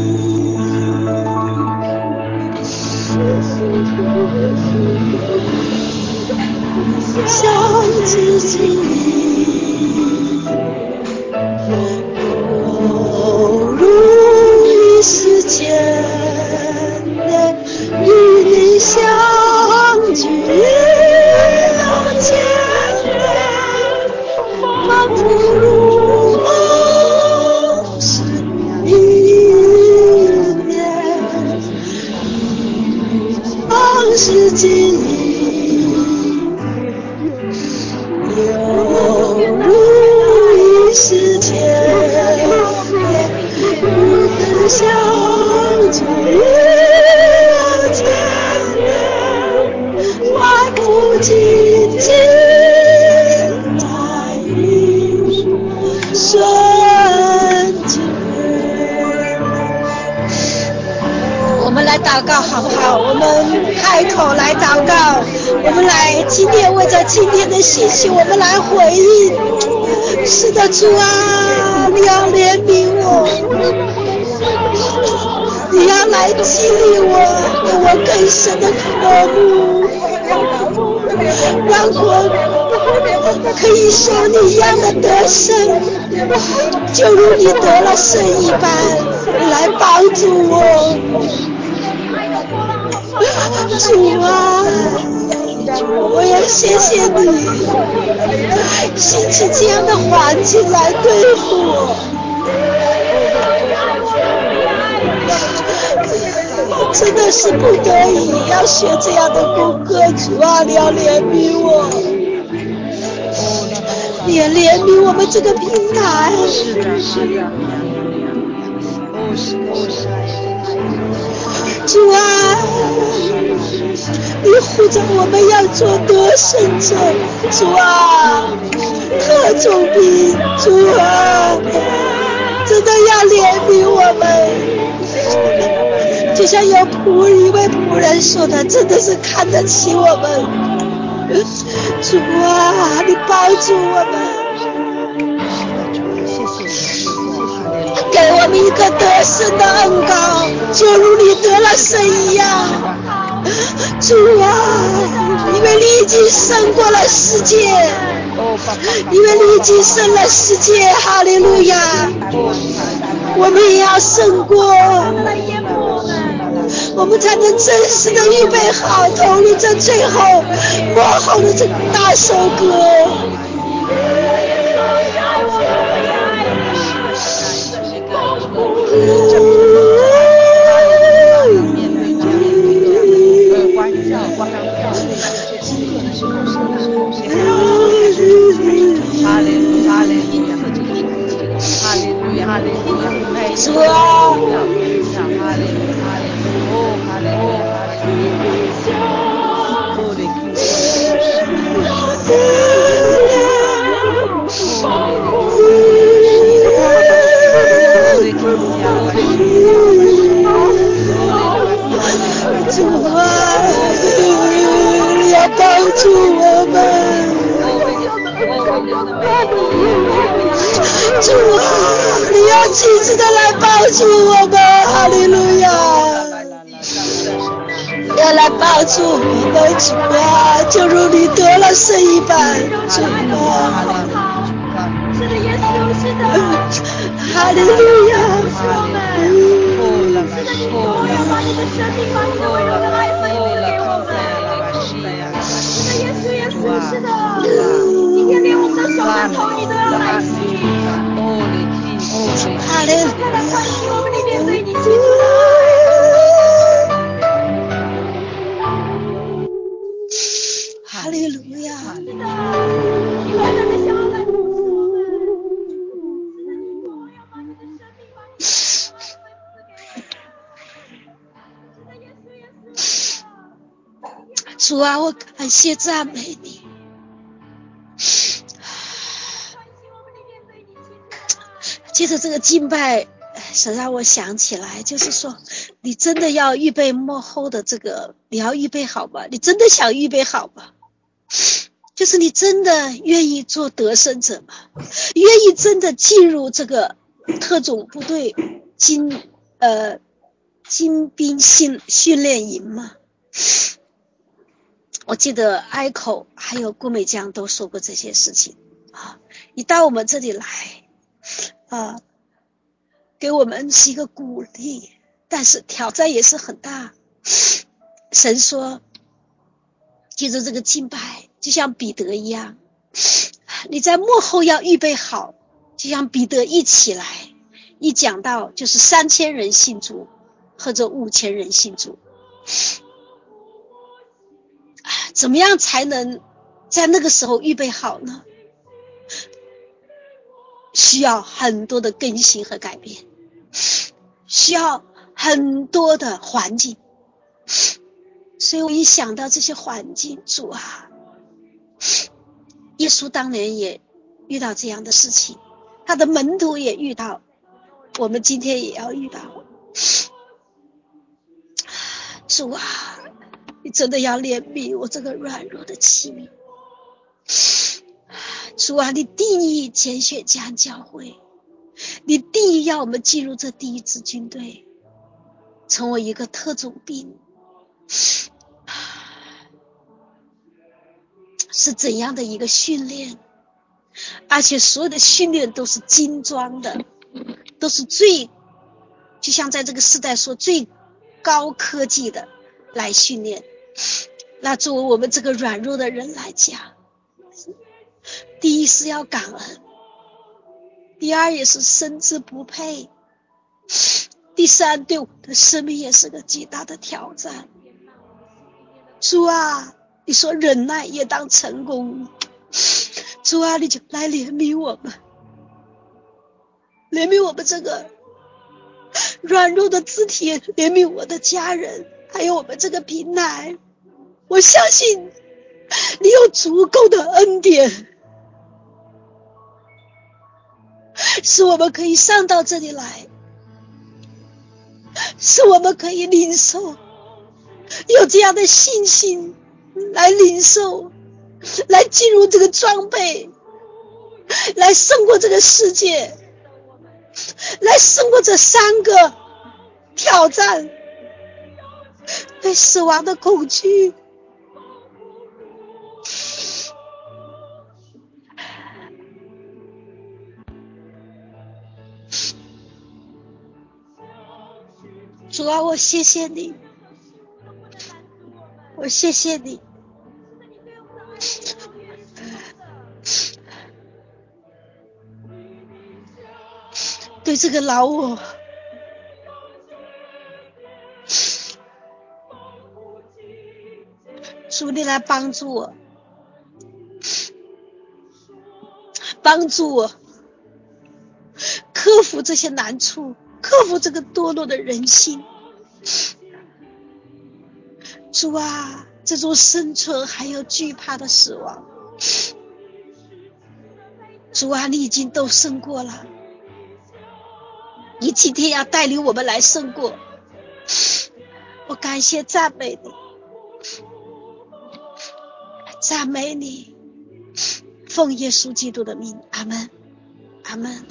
像自己融入你世间内，与你相聚有见面，仿佛如梦是一年，往事记忆流入一世间，如此相聚有见面，万不仅仅在你瞬间。我们来祷告好不好？我们开口来祷告，我们来今天为着今天的信息，我们来回应。是的，主啊，你要怜悯我，你要来激励我，给我更深的渴慕，让我可以像你一样的得胜，就如你得了胜一般，来帮助我。主啊，我也谢谢你兴起这样的环境来对付我，真的是不得已要学这样的功课。主啊，你要怜悯我，你也怜悯我们这个平台。 是的，是的。哦，是的，是的。 主啊，你呼召我们要做得胜者。主啊，特种兵，主啊，真的要怜悯我们。就像有仆一位仆人说的，真的是看得起我们。主啊，你帮助我们。给我们一个得胜的恩膏，就如你得了胜一样。主啊，因为你已经胜过了世界，因为你已经胜了世界，哈利路亚。我们也要胜过，我们才能真实的预备好，投入这最后幕后的这大首歌。 主啊，你要亲自的来帮助我们，哈利路亚！要来帮助我们，主啊，就如你得了胜一般，主啊，是的，耶稣，是的，哈利路亚！是的，你说要把你的生命，把你的唯有的爱分给我们。是的，耶稣，耶稣，是的，今天连我们的手跟头你都要来洗。哈利路亚！来唤醒我们里面对你基督的爱。哈利路亚！是的，你完全的想要来扶持我们。是的，你说要把你的生命，把你的爱分赐给我们。是的，耶稣，耶稣。主啊，我感谢赞美你。接着这个敬拜，神让我想起来，就是说，你真的要预备末后的这个，你要预备好吧？你真的想预备好吧？就是你真的愿意做得胜者吗？愿意真的进入这个特种部队精呃精兵训训练营吗？我记得艾口还有郭美江都说过这些事情啊。你到我们这里来啊，给我们是一个鼓励，但是挑战也是很大。神说，接着这个敬拜，就像彼得一样，你在幕后要预备好，就像彼得一起来，一讲到就是三千人信主，或者五千人信主。怎么样才能在那个时候预备好呢？需要很多的更新和改变，需要很多的环境。所以我一想到这些环境，主啊，耶稣当年也遇到这样的事情，他的门徒也遇到，我们今天也要遇到。主啊，你真的要怜悯我这个软弱的器皿。主啊，你定义拣选这样教会，你定义要我们进入这第一支军队，成为一个特种兵，是怎样的一个训练？而且所有的训练都是精装的，都是最，就像在这个时代说最高科技的来训练。那作为我们这个软弱的人来讲，第一是要感恩，第二也是深知不配，第三对我的生命也是个极大的挑战。主啊，你说忍耐也当成功，主啊，你就来怜悯我们，怜悯我们这个软弱的肢体，怜悯我的家人，还有我们这个平台。我相信你有足够的恩典，使我们可以上到这里来，使我们可以领受，有这样的信心来领受，来进入这个装备，来胜过这个世界，来胜过这三个挑战，对死亡的恐惧，主啊，我谢谢你，我谢谢你，对这个老我，主你来帮助我，帮助我克服这些难处，克服这个堕落的人性。主啊，这种生存还有惧怕的死亡，主啊，你已经都胜过了，你今天要带领我们来胜过。我感谢赞美你，赞美你， 奉耶稣基督的名，阿们，阿们。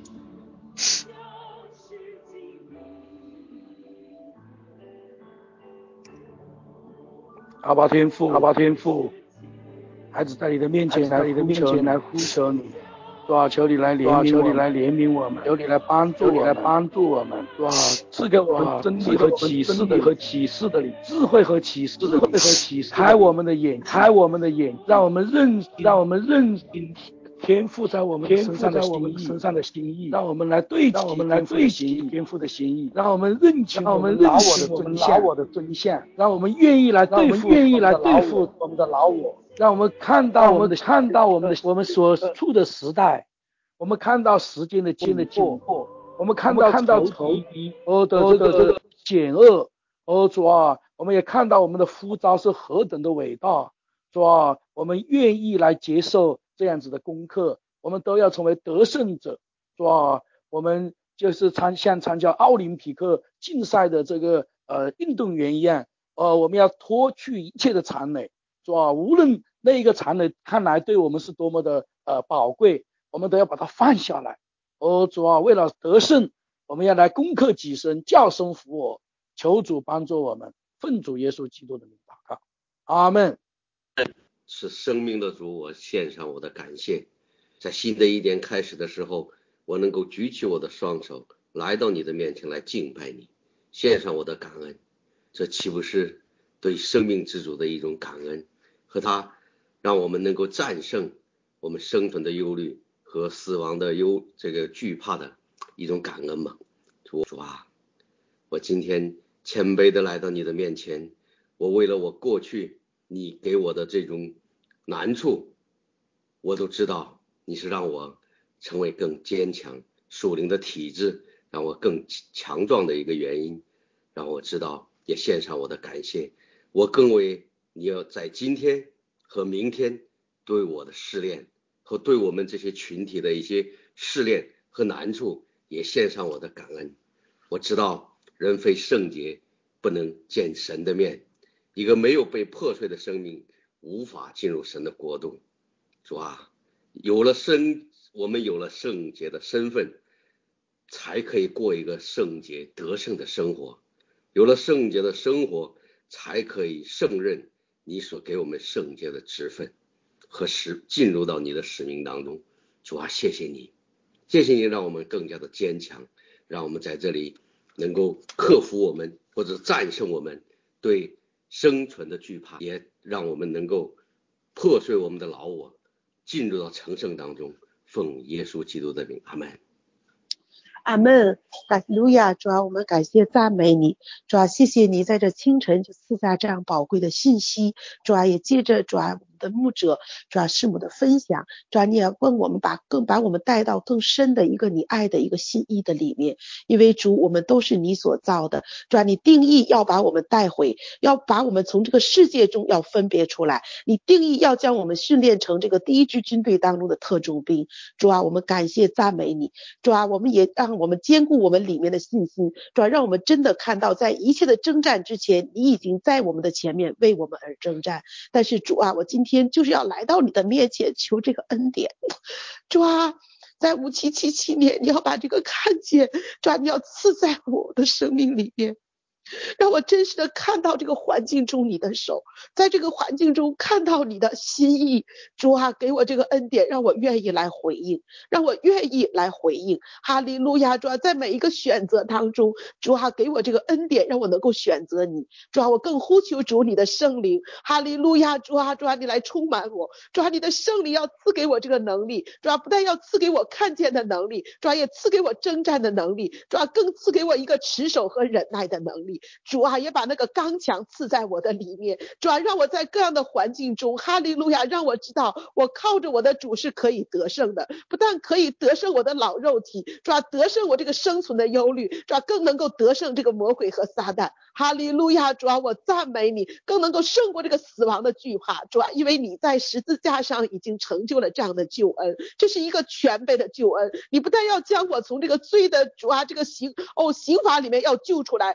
阿爸天父，阿爸天父，孩子在你的面前来呼求你，来呼求你，主啊，求你来怜悯，求你来怜悯我们，求你来帮助我们，求你来帮助我们，主啊，赐给我们真理和启示的和启示的灵，智慧和启示的灵，和启示，开我们的眼，开我们的眼，让我们认，让我们认清天父在我们身上的心意，身上的心意，让我们来对齐，让我们来对齐天父的心意，让我们认清我们老我的真相，我的真相，让我们愿意来对付，愿意来对付我们的老我，让我们看到我们的看到我们的我们所处的时代，我们看到时间的经的紧迫，我们看到看到仇敌哦的这个这个险恶，哦主啊，我们也看到我们的呼召是何等的伟大，主啊，我们愿意来接受这样子的功课，我们都要成为得胜者，主啊，我们就是参像参加奥林匹克竞赛的这个呃运动员一样，呃，我们要脱去一切的残累，主啊，无论那一个残累看来对我们是多么的呃宝贵，我们都要把它放下来。哦，主啊，为了得胜，我们要来攻克己身，叫声服我，求主帮助我们，奉主耶稣基督的名祷告，阿们。 是生命的主，我献上我的感谢。在新的一年开始的时候，我能够举起我的双手来到你的面前来敬拜你，献上我的感恩。这岂不是对生命之主的一种感恩，和他让我们能够战胜我们生存的忧虑和死亡的忧这个惧怕的一种感恩吗？主啊，我今天谦卑的来到你的面前，我为了我过去你给我的这种难处，我都知道你是让我成为更坚强，属灵的体质让我更强壮的一个原因，让我知道，也献上我的感谢。我更为你要在今天和明天对我的试炼和对我们这些群体的一些试炼和难处也献上我的感恩。我知道人非圣洁不能见神的面，一个没有被破碎的生命无法进入神的国度。主啊，有了圣，我们有了圣洁的身份，才可以过一个圣洁得胜的生活。有了圣洁的生活，才可以胜任你所给我们圣洁的职分和使进入到你的使命当中。主啊，谢谢你，谢谢你让我们更加的坚强，让我们在这里能够克服我们或者战胜我们对生存的惧怕，也让我们能够破碎我们的老我，进入到成圣当中。奉耶稣基督的名，阿们。 阿们，哈利路亚！主啊，我们感谢赞美你，主啊，谢谢你在这清晨就赐下这样宝贵的信息，主啊，也接着主啊我们的牧者，主啊师母的分享，主啊你也问我们把更把我们带到更深的一个你爱的一个心意的里面，因为主我们都是你所造的，主啊你定义要把我们带回，要把我们从这个世界中要分别出来，你定义要将我们训练成这个第一支军队当中的特种兵，主啊我们感谢赞美你，主啊我们也让我们坚固我们里面的信心，主啊让我们真的看到在一切的征战之前，你已经在我们的前面为我们而征战。但是主啊，我今天就是要来到你的面前求这个恩典，主啊在五七七七年你要把这个看见，主啊你要赐在我的生命里面，让我真实的看到这个环境中你的手，在这个环境中看到你的心意，主啊给我这个恩典，让我愿意来回应，让我愿意来回应。哈利路亚！主啊在每一个选择当中，主啊给我这个恩典，让我能够选择你。主啊我更呼求主你的圣灵，哈利路亚！主啊主啊你来充满我，主啊你的圣灵要赐给我这个能力，主啊不但要赐给我看见的能力，主啊也赐给我征战的能力，主啊更赐给我一个持守和忍耐的能力。主啊也把那个刚强赐在我的里面，主啊让我在各样的环境中，哈利路亚，让我知道我靠着我的主是可以得胜的，不但可以得胜我的老肉体，主啊得胜我这个生存的忧虑，主啊更能够得胜这个魔鬼和撒旦。哈利路亚！主啊我赞美你，更能够胜过这个死亡的惧怕，主啊因为你在十字架上已经成就了这样的救恩，这是一个全备的救恩，你不但要将我从这个罪的主啊这个刑哦刑罚里面要救出来，主啊你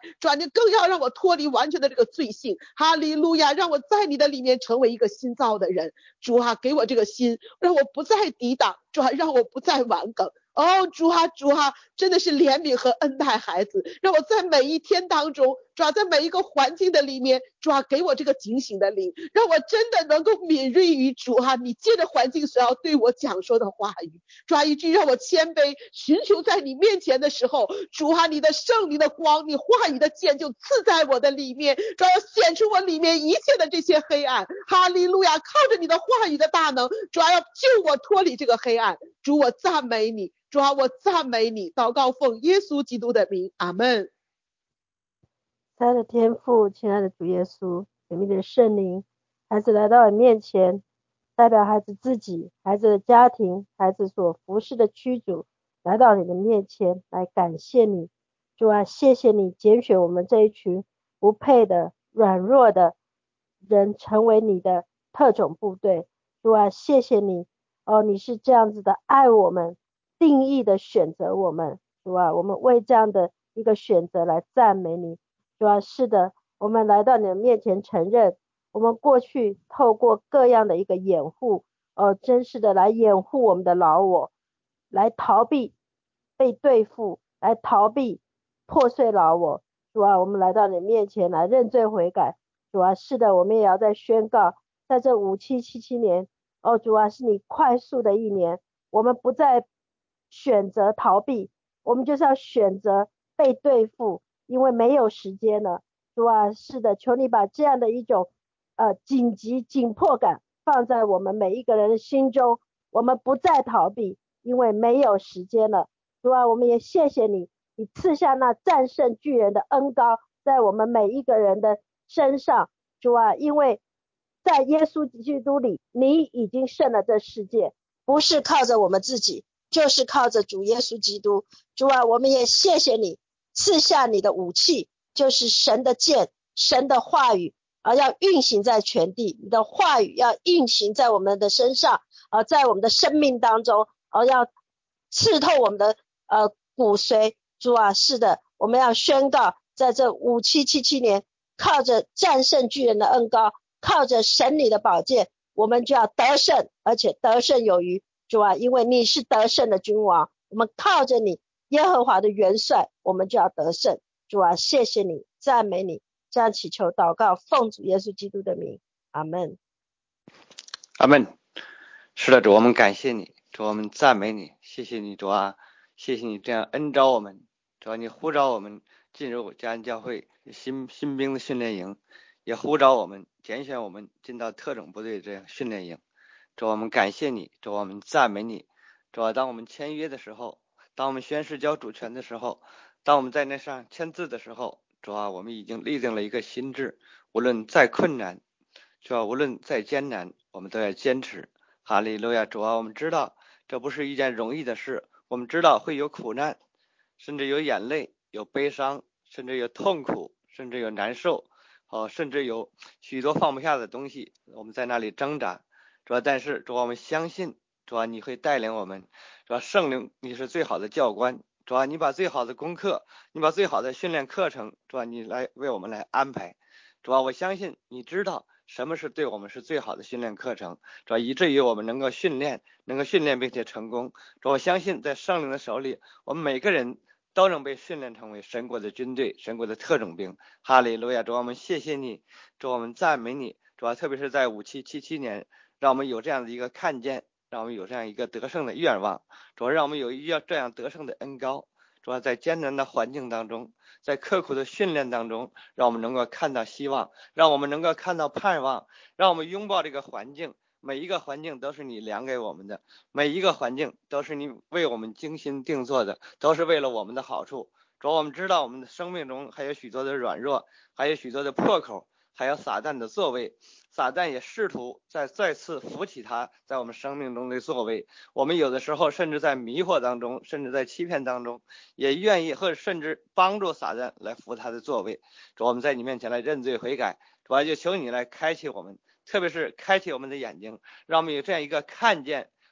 更要让我脱离完全的这个罪性。哈利路亚，让我在你的里面成为一个新造的人。主啊，给我这个心，让我不再抵挡，主啊，让我不再顽梗。哦，主啊，主啊，真的是怜悯和恩待孩子，让我在每一天当中，主啊，在每一个环境的里面，主啊，给我这个警醒的灵，让我真的能够敏锐于主啊，你借着环境所要对我讲说的话语。主啊，一句让我谦卑，寻求在你面前的时候，主啊，你的圣灵的光，你话语的剑就刺在我的里面，主啊，显出我里面一切的这些黑暗。哈利路亚，靠着你的话语的大能，主啊，要救我脱离这个黑暗。主，我赞美你。主啊，我赞美你，祷告奉耶稣基督的名，阿们。 亲爱的天父，亲爱的主耶稣，甜蜜的圣灵，孩子来到你面前，代表孩子自己、孩子的家庭、孩子所服侍的区主，来到你的面前来感谢你。主啊，谢谢你拣选我们这一群不配的、软弱的人成为你的特种部队。主啊，谢谢你哦，你是这样子的爱我们，定义的选择我们。主啊，我们为这样的一个选择来赞美你。主啊，是的，我们来到你的面前承认，我们过去透过各样的一个掩护，呃，真实的来掩护我们的老我，来逃避被对付，来逃避破碎老我。主啊，我们来到你面前来认罪悔改。主啊，是的，我们也要在宣告，在这五七七七年，哦，主啊，是你快速的一年，我们不再选择逃避，我们就是要选择被对付，因为没有时间了。主啊，是的，求你把这样的一种呃紧急紧迫感放在我们每一个人的心中，我们不再逃避，因为没有时间了。主啊，我们也谢谢你，你赐下那战胜巨人的恩膏在我们每一个人的身上。主啊，因为在耶稣基督里，你已经胜了这世界，不是靠着我们自己，就是靠着主耶稣基督。主啊，我们也谢谢你赐下你的武器，就是神的剑，神的话语，而要运行在全地，你的话语要运行在我们的身上，而在我们的生命当中，而要刺透我们的呃骨髓。主啊，是的，我们要宣告，在这五七七七年，靠着战胜巨人的恩膏，靠着神你的宝剑，我们就要得胜，而且得胜有余。主啊，因为你是得胜的君王，我们靠着你耶和华的元帅，我们就要得胜。主啊，谢谢你，赞美你，这样祈求祷告，奉主耶稣基督的名，阿们。 阿们。是的，主，我们感谢你，主，我们赞美你，谢谢你，主啊，谢谢你这样恩召我们，主啊，你呼召我们进入嘉恩教会新新兵的训练营，也呼召我们拣选我们进到特种部队这样训练营。主，我们感谢你，主，我们赞美你，主啊，当我们签约的时候，当我们宣誓交主权的时候，当我们在那上签字的时候，主啊，我们已经立定了一个心志，无论再困难，主啊，无论再艰难，我们都要坚持。哈利路亚，主啊，我们知道这不是一件容易的事，我们知道会有苦难，甚至有眼泪，有悲伤，甚至有痛苦，甚至有难受，哦，甚至有许多放不下的东西，我们在那里挣扎。主啊，但是主啊，我们相信，主啊，你会带领我们，主啊，圣灵你是最好的教官，主啊，你把最好的功课，你把最好的训练课程，主啊，你来为我们来安排。主啊，我相信你知道什么是对我们是最好的训练课程，主啊，以至于我们能够训练，能够训练并且成功。主啊，我相信在圣灵的手里，我们每个人都能被训练成为神国的军队，神国的特种兵。哈利路亚，主啊，我们谢谢你，主啊，我们赞美你，主啊，特别是在五七七七年，让我们有这样的一个看见，让我们有这样一个得胜的愿望，主啊，让我们有一个这样得胜的恩膏。主啊，在艰难的环境当中，在刻苦的训练当中，让我们能够看到希望，让我们能够看到盼望，让我们拥抱这个环境，每一个环境都是你量给我们的，每一个环境都是你为我们精心定做的，都是为了我们的好处。主啊，我们知道我们的生命中还有许多的软弱，还有许多的破口，还有撒旦的作为，撒旦也试图再再次扶起他在我们生命中的作为。我们有的时候甚至在迷惑当中，甚至在欺骗当中，也愿意或者甚至帮助撒旦来扶他的作为。主，我们在你面前来认罪悔改，主啊，就求你来开启我们，特别是开启我们的眼睛，让我们有这样一个看见，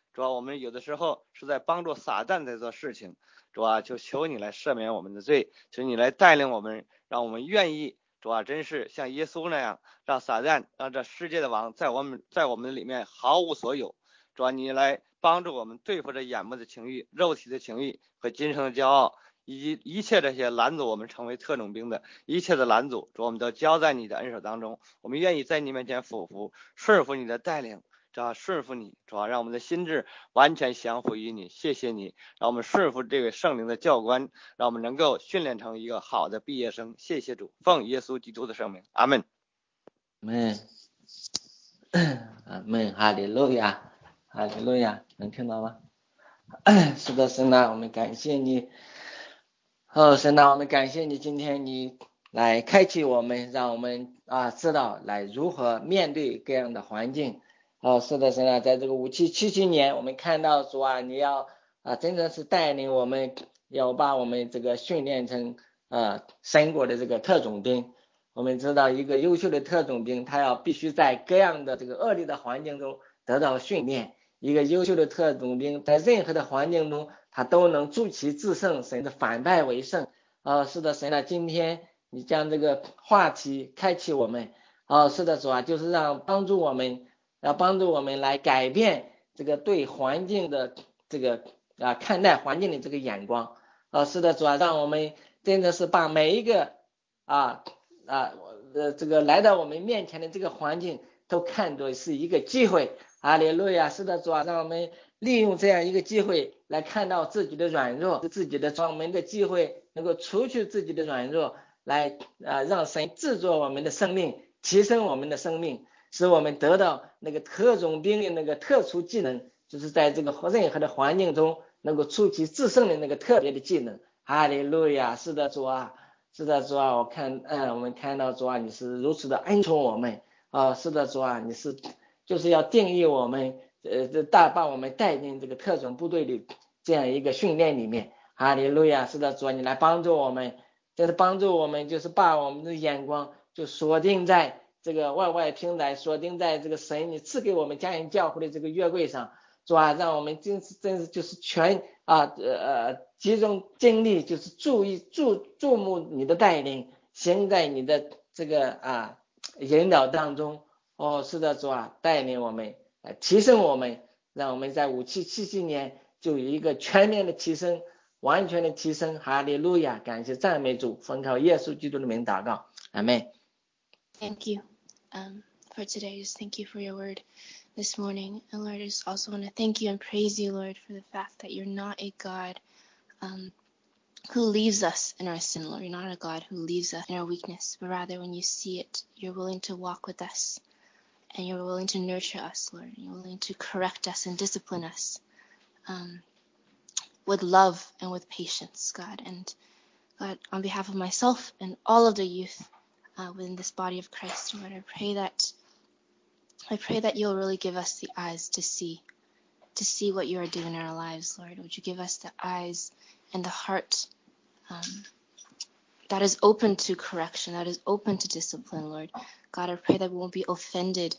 主啊，我们有的时候是在帮助撒旦在做事情，主啊，就求你来赦免我们的罪，求你来带领我们，让我们愿意，主啊，真是像耶稣那样，让撒旦，让这世界的王在我们在我们里面毫无所有。主啊，你来帮助我们对付这眼目的情欲、肉体的情欲和今生的骄傲，以及一切这些拦阻我们成为特种兵的一切的拦阻，主，我们都交在你的恩手当中。我们愿意在你面前俯伏，顺服你的带领，主啊，顺服你，主啊，让我们的心智完全降服于你。谢谢你，让我们顺服这位圣灵的教官，让我们能够训练成一个好的毕业生。谢谢主，奉耶稣基督的圣名，阿门。 阿门，阿门，哈利路亚。哈利路亚，能听到吗？是的，神啊，我们感谢你。哦，神啊，我们感谢你，今天你来开启我们，让我们啊知道来如何面对各样的环境。哦，是的，神啊，在这个五七七七年，我们看到主啊，你要啊真的是带领我们，要把我们这个训练成呃神国的这个特种兵。我们知道，一个优秀的特种兵，他要必须在各样的这个恶劣的环境中得到训练。一个优秀的特种兵在任何的环境中，他都能助其制胜，神的反败为胜。啊、呃，是的，神啊，今天你将这个话题开启我们。啊、呃，是的，主啊，就是让帮助我们，要帮助我们来改变这个对环境的这个啊看待环境的这个眼光。啊、呃，是的，主啊，让我们真的是把每一个啊啊呃这个来到我们面前的这个环境都看作是一个机会。哈利路亚，是的，主啊，让我们利用这样一个机会来看到自己的软弱，自己的让我们的机会能够除去自己的软弱，来啊让神制作我们的生命，提升我们的生命，使我们得到那个特种兵的那个特殊技能，就是在这个任何的环境中能够出其制胜的那个特别的技能。哈利路亚，是的，主啊，是的，主啊，我看嗯，我们看到主啊，你是如此的恩宠我们啊，是的，主啊，你是就是要定义我们，呃，这大把我们带进这个特种部队的这样一个训练里面。哈利路亚，是的，主啊，你来帮助我们，就是帮助我们，就是把我们的眼光就锁定在这个外外平台，锁定在这个神你赐给我们家人教会的这个约柜上。主啊，让我们真是真是就是全啊呃集中精力，就是注意注注目你的带领，行在你的这个啊引导当中。哦，是的，主啊，带领我们，来提升我们，让我们在五七七七年就有一个全面的提升，完全的提升。哈利路亚，感谢赞美主，奉靠耶稣基督的名祷告，阿们。 Thank you um, for today. Just thank you for your word this morning. And Lord, I just also want to thank you and praise you, Lord, for the fact that you're not a God um, who leaves us in our sin, Lord. You're not a God who leaves us in our weakness, but rather when you see it, you're willing to walk with us. And you're willing to nurture us, Lord. You're willing to correct us and discipline us um, with love and with patience, God. And God, on behalf of myself and all of the youth uh, within this body of Christ, Lord, I pray that I pray that you'll really give us the eyes to see, to see what you are doing in our lives, Lord. Would you give us the eyes and the heart um, that is open to correction, that is open to discipline, Lord. God, I pray that we won't be offended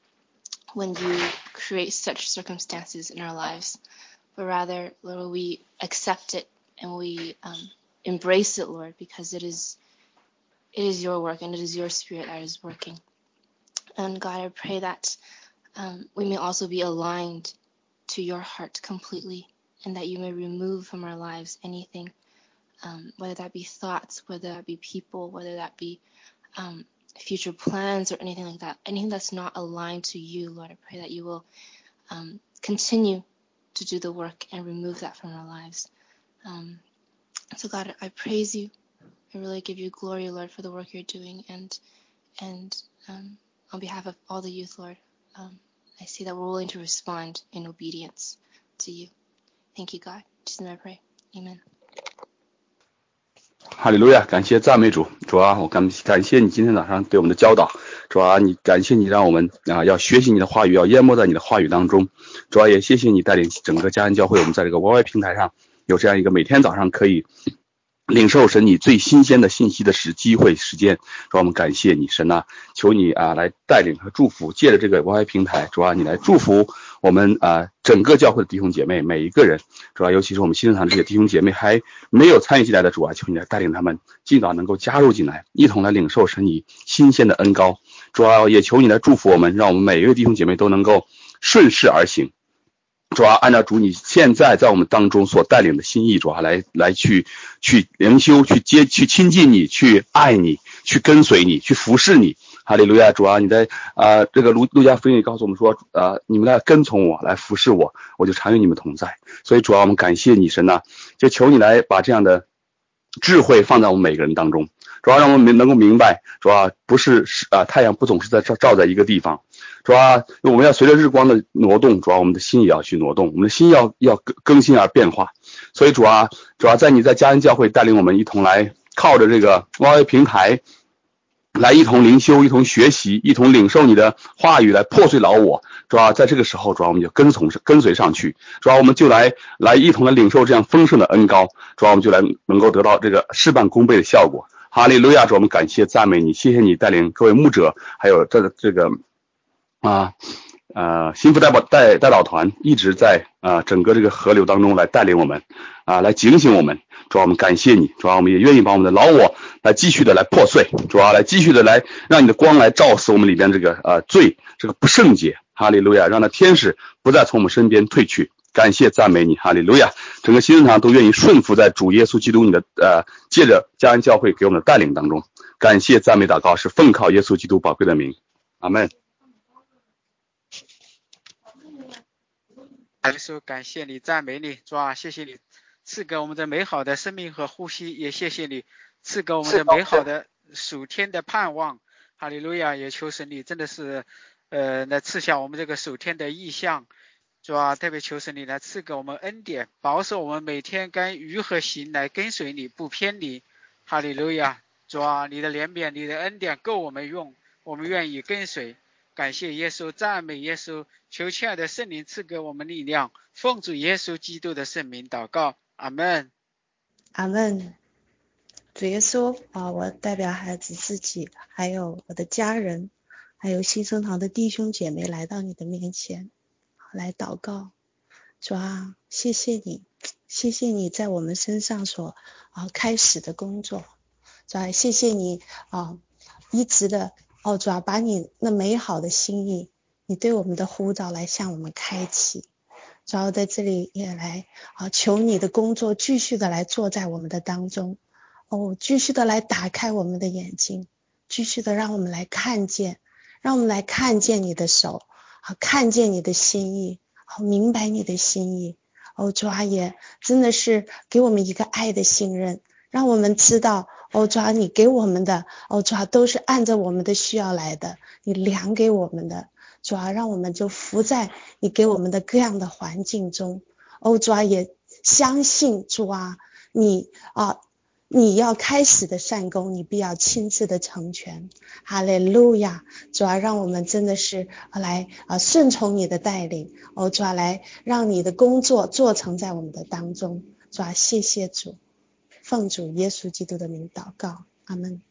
when you create such circumstances in our lives, but rather, Lord, we accept it and we um, embrace it, Lord, because it is it is your work and it is your spirit that is working. And God, I pray that um, we may also be aligned to your heart completely, and that you may remove from our lives anything, um, whether that be thoughts, whether that be people, whether that be um, future plans or anything like that, anything that's not aligned to you, Lord. I pray that you will um, continue to do the work and remove that from our lives. Um, so God, I praise you. I really give you glory, Lord, for the work you're doing. And and um, on behalf of all the youth, Lord, um, I see that we're willing to respond in obedience to you. Thank you, God. In Jesus' name I pray. Amen. 哈利路亚，感谢赞美主，主啊，我感感谢你今天早上对我们的教导，主啊，你感谢你让我们啊要学习你的话语，要淹没在你的话语当中，主啊，也谢谢你带领整个家人教会，我们在这个 Y Y 平台上有这样一个每天早上可以领受神你最新鲜的信息的时机会时间，主啊，我们感谢你，神啊，求你啊来带领和祝福，借着这个 Y Y 平台，主啊，你来祝福我们啊、呃、整个教会的弟兄姐妹每一个人，主要尤其是我们新生堂这些弟兄姐妹还没有参与进来的主啊，求你来带领他们尽早能够加入进来，一同来领受神你新鲜的恩膏。主要也求你来祝福我们，让我们每一位弟兄姐妹都能够顺势而行。主要按照主你现在在我们当中所带领的心意，主要来来去去灵修，去接去亲近你，去爱你，去跟随你，去服侍你。哈利路亚！主啊，你在啊、呃、这个路路加福音里告诉我们说，呃，你们来跟从我，来服侍我，我就常与你们同在。所以主要我们感谢你神呐、啊，就求你来把这样的智慧放在我们每个人当中，主要让我们能够明白，主要不是啊、呃、太阳不总是在照照在一个地方。主要我们要随着日光的挪动，主要我们的心也要去挪动，我们的心要要更新而变化。所以主要主要在你在嘉恩教会带领我们一同来靠着这个 Y Y 平台来一同灵修，一同学习，一同领受你的话语，来破碎老我。主要在这个时候，主要我们就跟从跟随上去，主要我们就来来一同来领受这样丰盛的恩膏，主要我们就来能够得到这个事半功倍的效果。哈利路亚！主我们感谢赞美你，谢谢你带领各位牧者，还有这这个啊呃幸福代表代代导团一直在啊、呃、整个这个河流当中来带领我们啊、呃、来警醒我们。主要我们感谢你，主要我们也愿意把我们的老我来继续的来破碎，主要来继续的来让你的光来照死我们里边这个呃罪，这个不圣洁。哈利路亚！让那天使不再从我们身边退去。感谢赞美你，哈利路亚！整个新人堂都愿意顺服在主耶稣基督你的呃借着嘉恩教会给我们的带领当中。感谢赞美祷告是奉靠耶稣基督宝贵的名，阿门。 耶稣，感谢你，赞美你，主啊，谢谢你赐给我们的美好的生命和呼吸，也谢谢你赐给我们的美好的属天的盼望。哈利路亚！也求神你真的是呃来赐下我们这个属天的意象，主啊，特别求神你来赐给我们恩典，保守我们每天跟鱼和行来跟随你，不偏离。哈利路亚！主啊，你的怜悯，你的恩典够我们用，我们愿意跟随。感谢耶稣，赞美耶稣，求亲爱的圣灵赐给我们力量，奉主耶稣基督的圣名祷告，阿门。 阿门。主耶稣啊，我代表孩子自己，还有我的家人，还有新生堂的弟兄姐妹来到你的面前来祷告。主啊，谢谢你，谢谢你在我们身上所啊开始的工作。主啊，谢谢你啊一直的哦，主啊，把你那美好的心意，你对我们的呼召来向我们开启。主啊，在这里也来啊求你的工作继续的来做在我们的当中，哦，继续的来打开我们的眼睛，继续的让我们来看见，让我们来看见你的手，啊，看见你的心意，好，明白你的心意。哦，主啊，也真的是给我们一个爱的信任，让我们知道，哦，主啊，你给我们的，哦，主啊，都是按照我们的需要来的，你量给我们的，主啊，让我们就服在你给我们的各样的环境中。哦，主啊，也相信主啊，你啊，你要开始的善功，你必要亲自的成全。哈利路亚！主啊，让我们真的是来啊顺从你的带领，哦，主啊，来让你的工作做成在我们的当中。主啊，谢谢主。奉主耶稣基督的名祷告，阿们。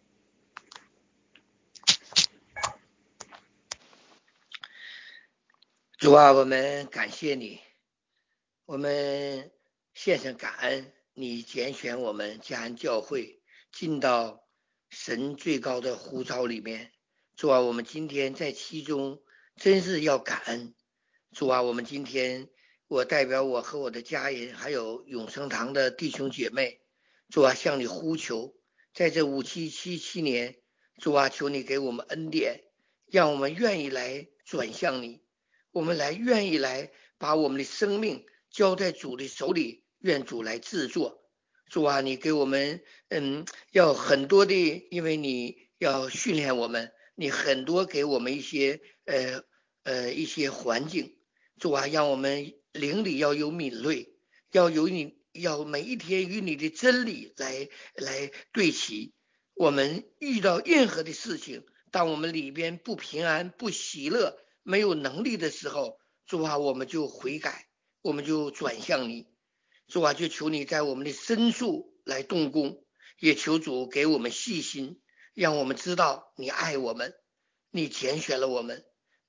主啊，我们感谢你，我们献上感恩，你拣选我们嘉恩教会进到神最高的呼召里面。主啊，我们今天在其中真是要感恩。主啊，我们今天我代表我和我的家人还有永生堂的弟兄姐妹，主啊，向你呼求，在这五七七七年，主啊，求你给我们恩典，让我们愿意来转向你，我们来愿意来把我们的生命交在主的手里，愿主来制作。主啊，你给我们嗯，要很多的，因为你要训练我们，你很多给我们一些呃呃一些环境。主啊，让我们灵里要有敏锐，要有你，要每一天与你的真理来来对齐。我们遇到任何的事情，当我们里边不平安、不喜乐、没有能力的时候，主啊，我们就悔改，我们就转向你。主啊，就求你在我们的深处来动工，也求主给我们细心，让我们知道你爱我们，你拣选了我们，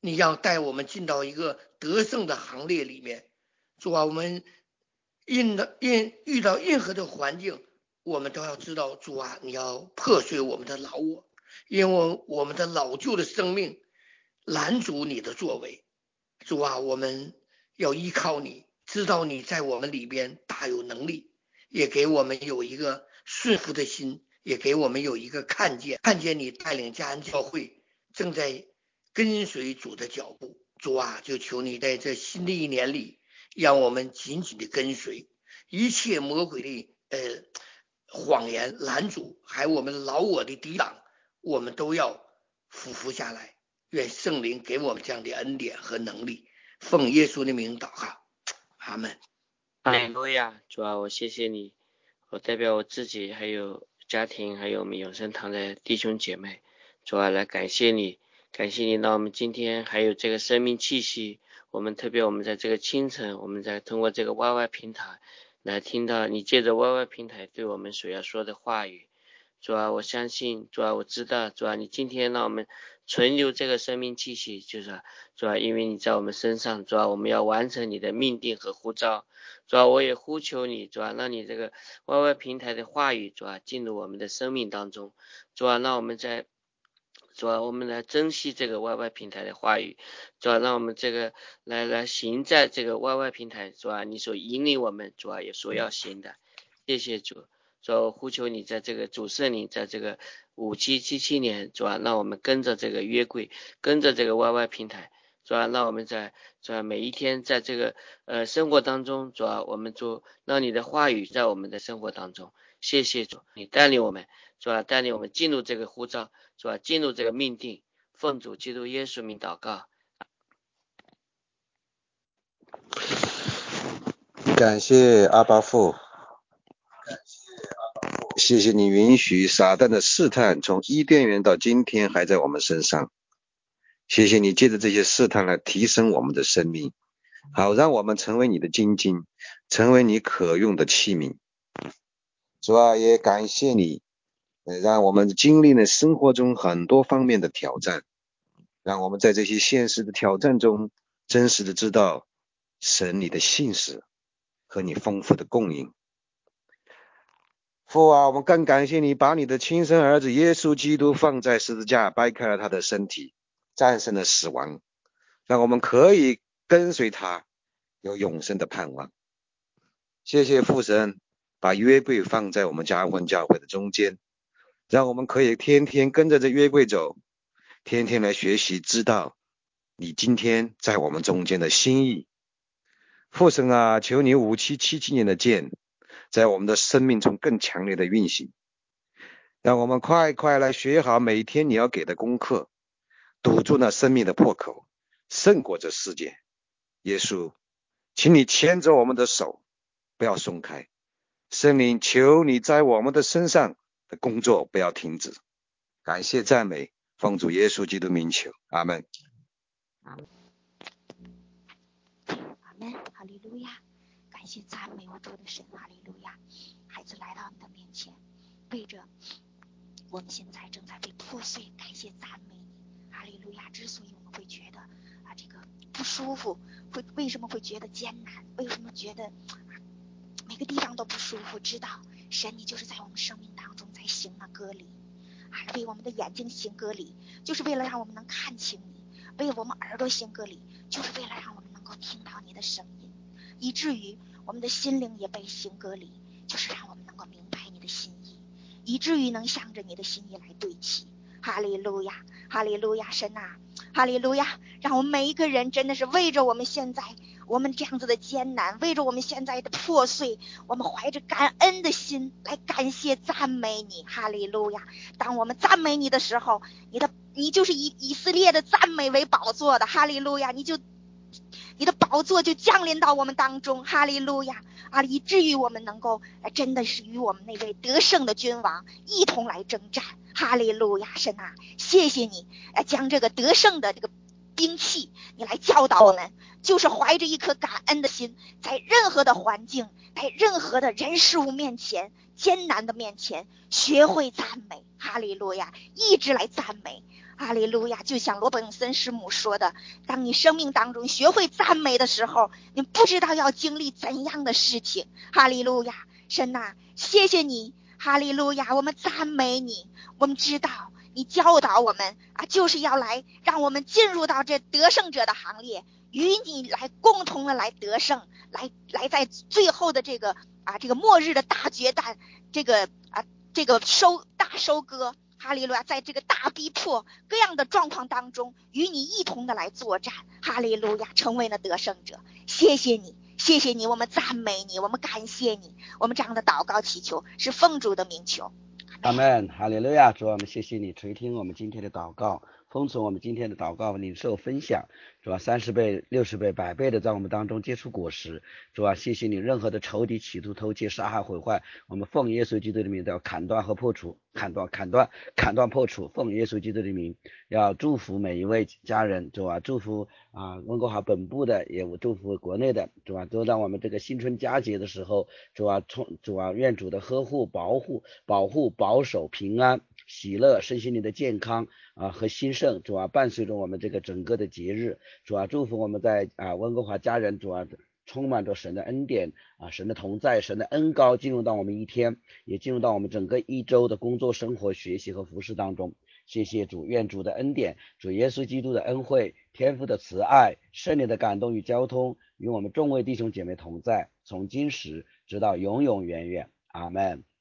你要带我们进到一个得胜的行列里面。主啊，我们遇到遇遇到任何的环境，我们都要知道，主啊，你要破碎我们的老我，因为我们的老旧的生命拦阻你的作为。主啊，我们要依靠你，知道你在我们里边大有能力，也给我们有一个顺服的心，也给我们有一个看见，看见你带领家人教会正在跟随主的脚步。主啊，就求你在这新的一年里，让我们紧紧的跟随，一切魔鬼的呃谎言拦阻，还有我们老我的抵挡，我们都要俯伏下来。愿圣灵给我们这样的恩典和能力，奉耶稣的名祷告，阿们。 哈利路亚！主啊，我谢谢你，我代表我自己，还有家庭，还有我们永生堂的弟兄姐妹，主啊，来感谢你，感谢你让我们今天还有这个生命气息。我们特别我们在这个清晨，我们在通过这个 Y Y 平台来听到你借着 Y Y 平台对我们所要说的话语。主啊，我相信，主啊，我知道，主啊，你今天让我们存留这个生命气息，就是主啊，因为你在我们身上，主啊，我们要完成你的命定和呼召。主啊，我也呼求你，主啊，让你这个 Y Y 平台的话语，主啊，进入我们的生命当中。主啊，让我们在主啊，我们来珍惜这个 Y Y 平台的话语，主啊，让我们这个来来行在这个 Y Y 平台，主啊，你所引领我们，主啊，也所要行的。谢谢主。主啊，我呼求你在这个主圣灵，在这个五七七七年，主啊，让我们跟着这个约柜，跟着这个 Y Y 平台，主啊，让我们在主啊每一天在这个呃生活当中，主啊，我们主让你的话语在我们的生活当中。谢谢主，你带领我们，主啊，带领我们进入这个呼召，主啊，进入这个命定，奉主基督耶稣名祷告。 感谢阿爸父，谢谢你允许撒旦的试探从伊甸园到今天还在我们身上，谢谢你借着这些试探来提升我们的生命，好让我们成为你的精金，成为你可用的器皿。主啊，也感谢你让我们经历了生活中很多方面的挑战，让我们在这些现实的挑战中真实的知道神你的信实和你丰富的供应。父啊，我们更感谢你把你的亲生儿子耶稣基督放在十字架，掰开了他的身体，战胜了死亡，让我们可以跟随他，有永生的盼望。谢谢父神把约柜放在我们嘉恩教会的中间，让我们可以天天跟着这约柜走，天天来学习，知道你今天在我们中间的心意。父神啊，求你五七七七年的剑在我们的生命中更强烈的运行，让我们快快来学好每天你要给的功课，堵住那生命的破口，胜过这世界。耶稣，请你牵着我们的手，不要松开。圣灵，求你在我们的身上的工作不要停止。感谢赞美，奉主耶稣基督名求，阿们。 阿们，哈利路亚！感谢赞美我主的神，哈利路亚！孩子来到你的面前，为着我们现在正在被破碎，感谢赞美你，哈利路亚！之所以我们会觉得啊这个不舒服，会为什么会觉得艰难？为什么觉得、啊、每个地方都不舒服？知道神你就是在我们生命当中在行那割礼，啊为我们的眼睛行割礼，就是为了让我们能看清你；为我们耳朵行割礼，就是为了让我们能够听到你的声音，以至于我们的心灵也被行割礼，就是让我们能够明白你的心意，以至于能向着你的心意来对齐。哈利路亚，哈利路亚，神啊，哈利路亚！让我们每一个人真的是为着我们现在我们这样子的艰难，为着我们现在的破碎，我们怀着感恩的心来感谢赞美你。哈利路亚！当我们赞美你的时候，你的你就是以以色列的赞美为宝座的。哈利路亚！你就你的宝座就降临到我们当中。哈利路亚！啊，以至于我们能够真的是与我们那位得胜的君王一同来征战。哈利路亚！神啊，谢谢你将这个得胜的这个兵器，你来教导我们，就是怀着一颗感恩的心，在任何的环境，在任何的人事物面前，艰难的面前，学会赞美，哈利路亚，一直来赞美，哈利路亚。就像罗本森师母说的，当你生命当中学会赞美的时候，你不知道要经历怎样的事情，哈利路亚。神啊，谢谢你，哈利路亚，我们赞美你，我们知道你教导我们啊，就是要来让我们进入到这得胜者的行列，与你来共同的来得胜，来来在最后的这个啊这个末日的大决战，这个啊这个收大收割，哈利路亚，在这个大逼迫各样的状况当中，与你一同的来作战，哈利路亚，成为了得胜者。谢谢你，谢谢你，我们赞美你，我们感谢你，我们这样的祷告祈求是奉主的名求。 阿们，哈利路亚。主啊，我们谢谢你垂听我们今天的祷告，封存我们今天的祷告，领受分享，主啊，三十倍、六十倍、百倍的在我们当中结出果实。主啊，谢谢你，任何的仇敌企图偷窃、杀害、毁坏，我们奉耶稣基督的名都要砍断和破除，砍断、砍断、砍断、破除，奉耶稣基督的名，要祝福每一位家人，主啊，祝福啊温哥华本部的，也祝福国内的，主啊，都让我们这个新春佳节的时候，主啊，主啊，愿主的呵护、保护、保护、保守、平安、喜乐、身心灵的健康啊和兴盛，主啊，伴随着我们这个整个的节日，主啊，祝福我们在啊温哥华家人，主啊，充满着神的恩典啊，神的同在，神的恩膏进入到我们一天，也进入到我们整个一周的工作、生活、学习和服事当中。谢谢主，愿主的恩典、主耶稣基督的恩惠、天父的慈爱、圣灵的感动与交通，与我们众位弟兄姐妹同在，从今时直到永永远远。阿们。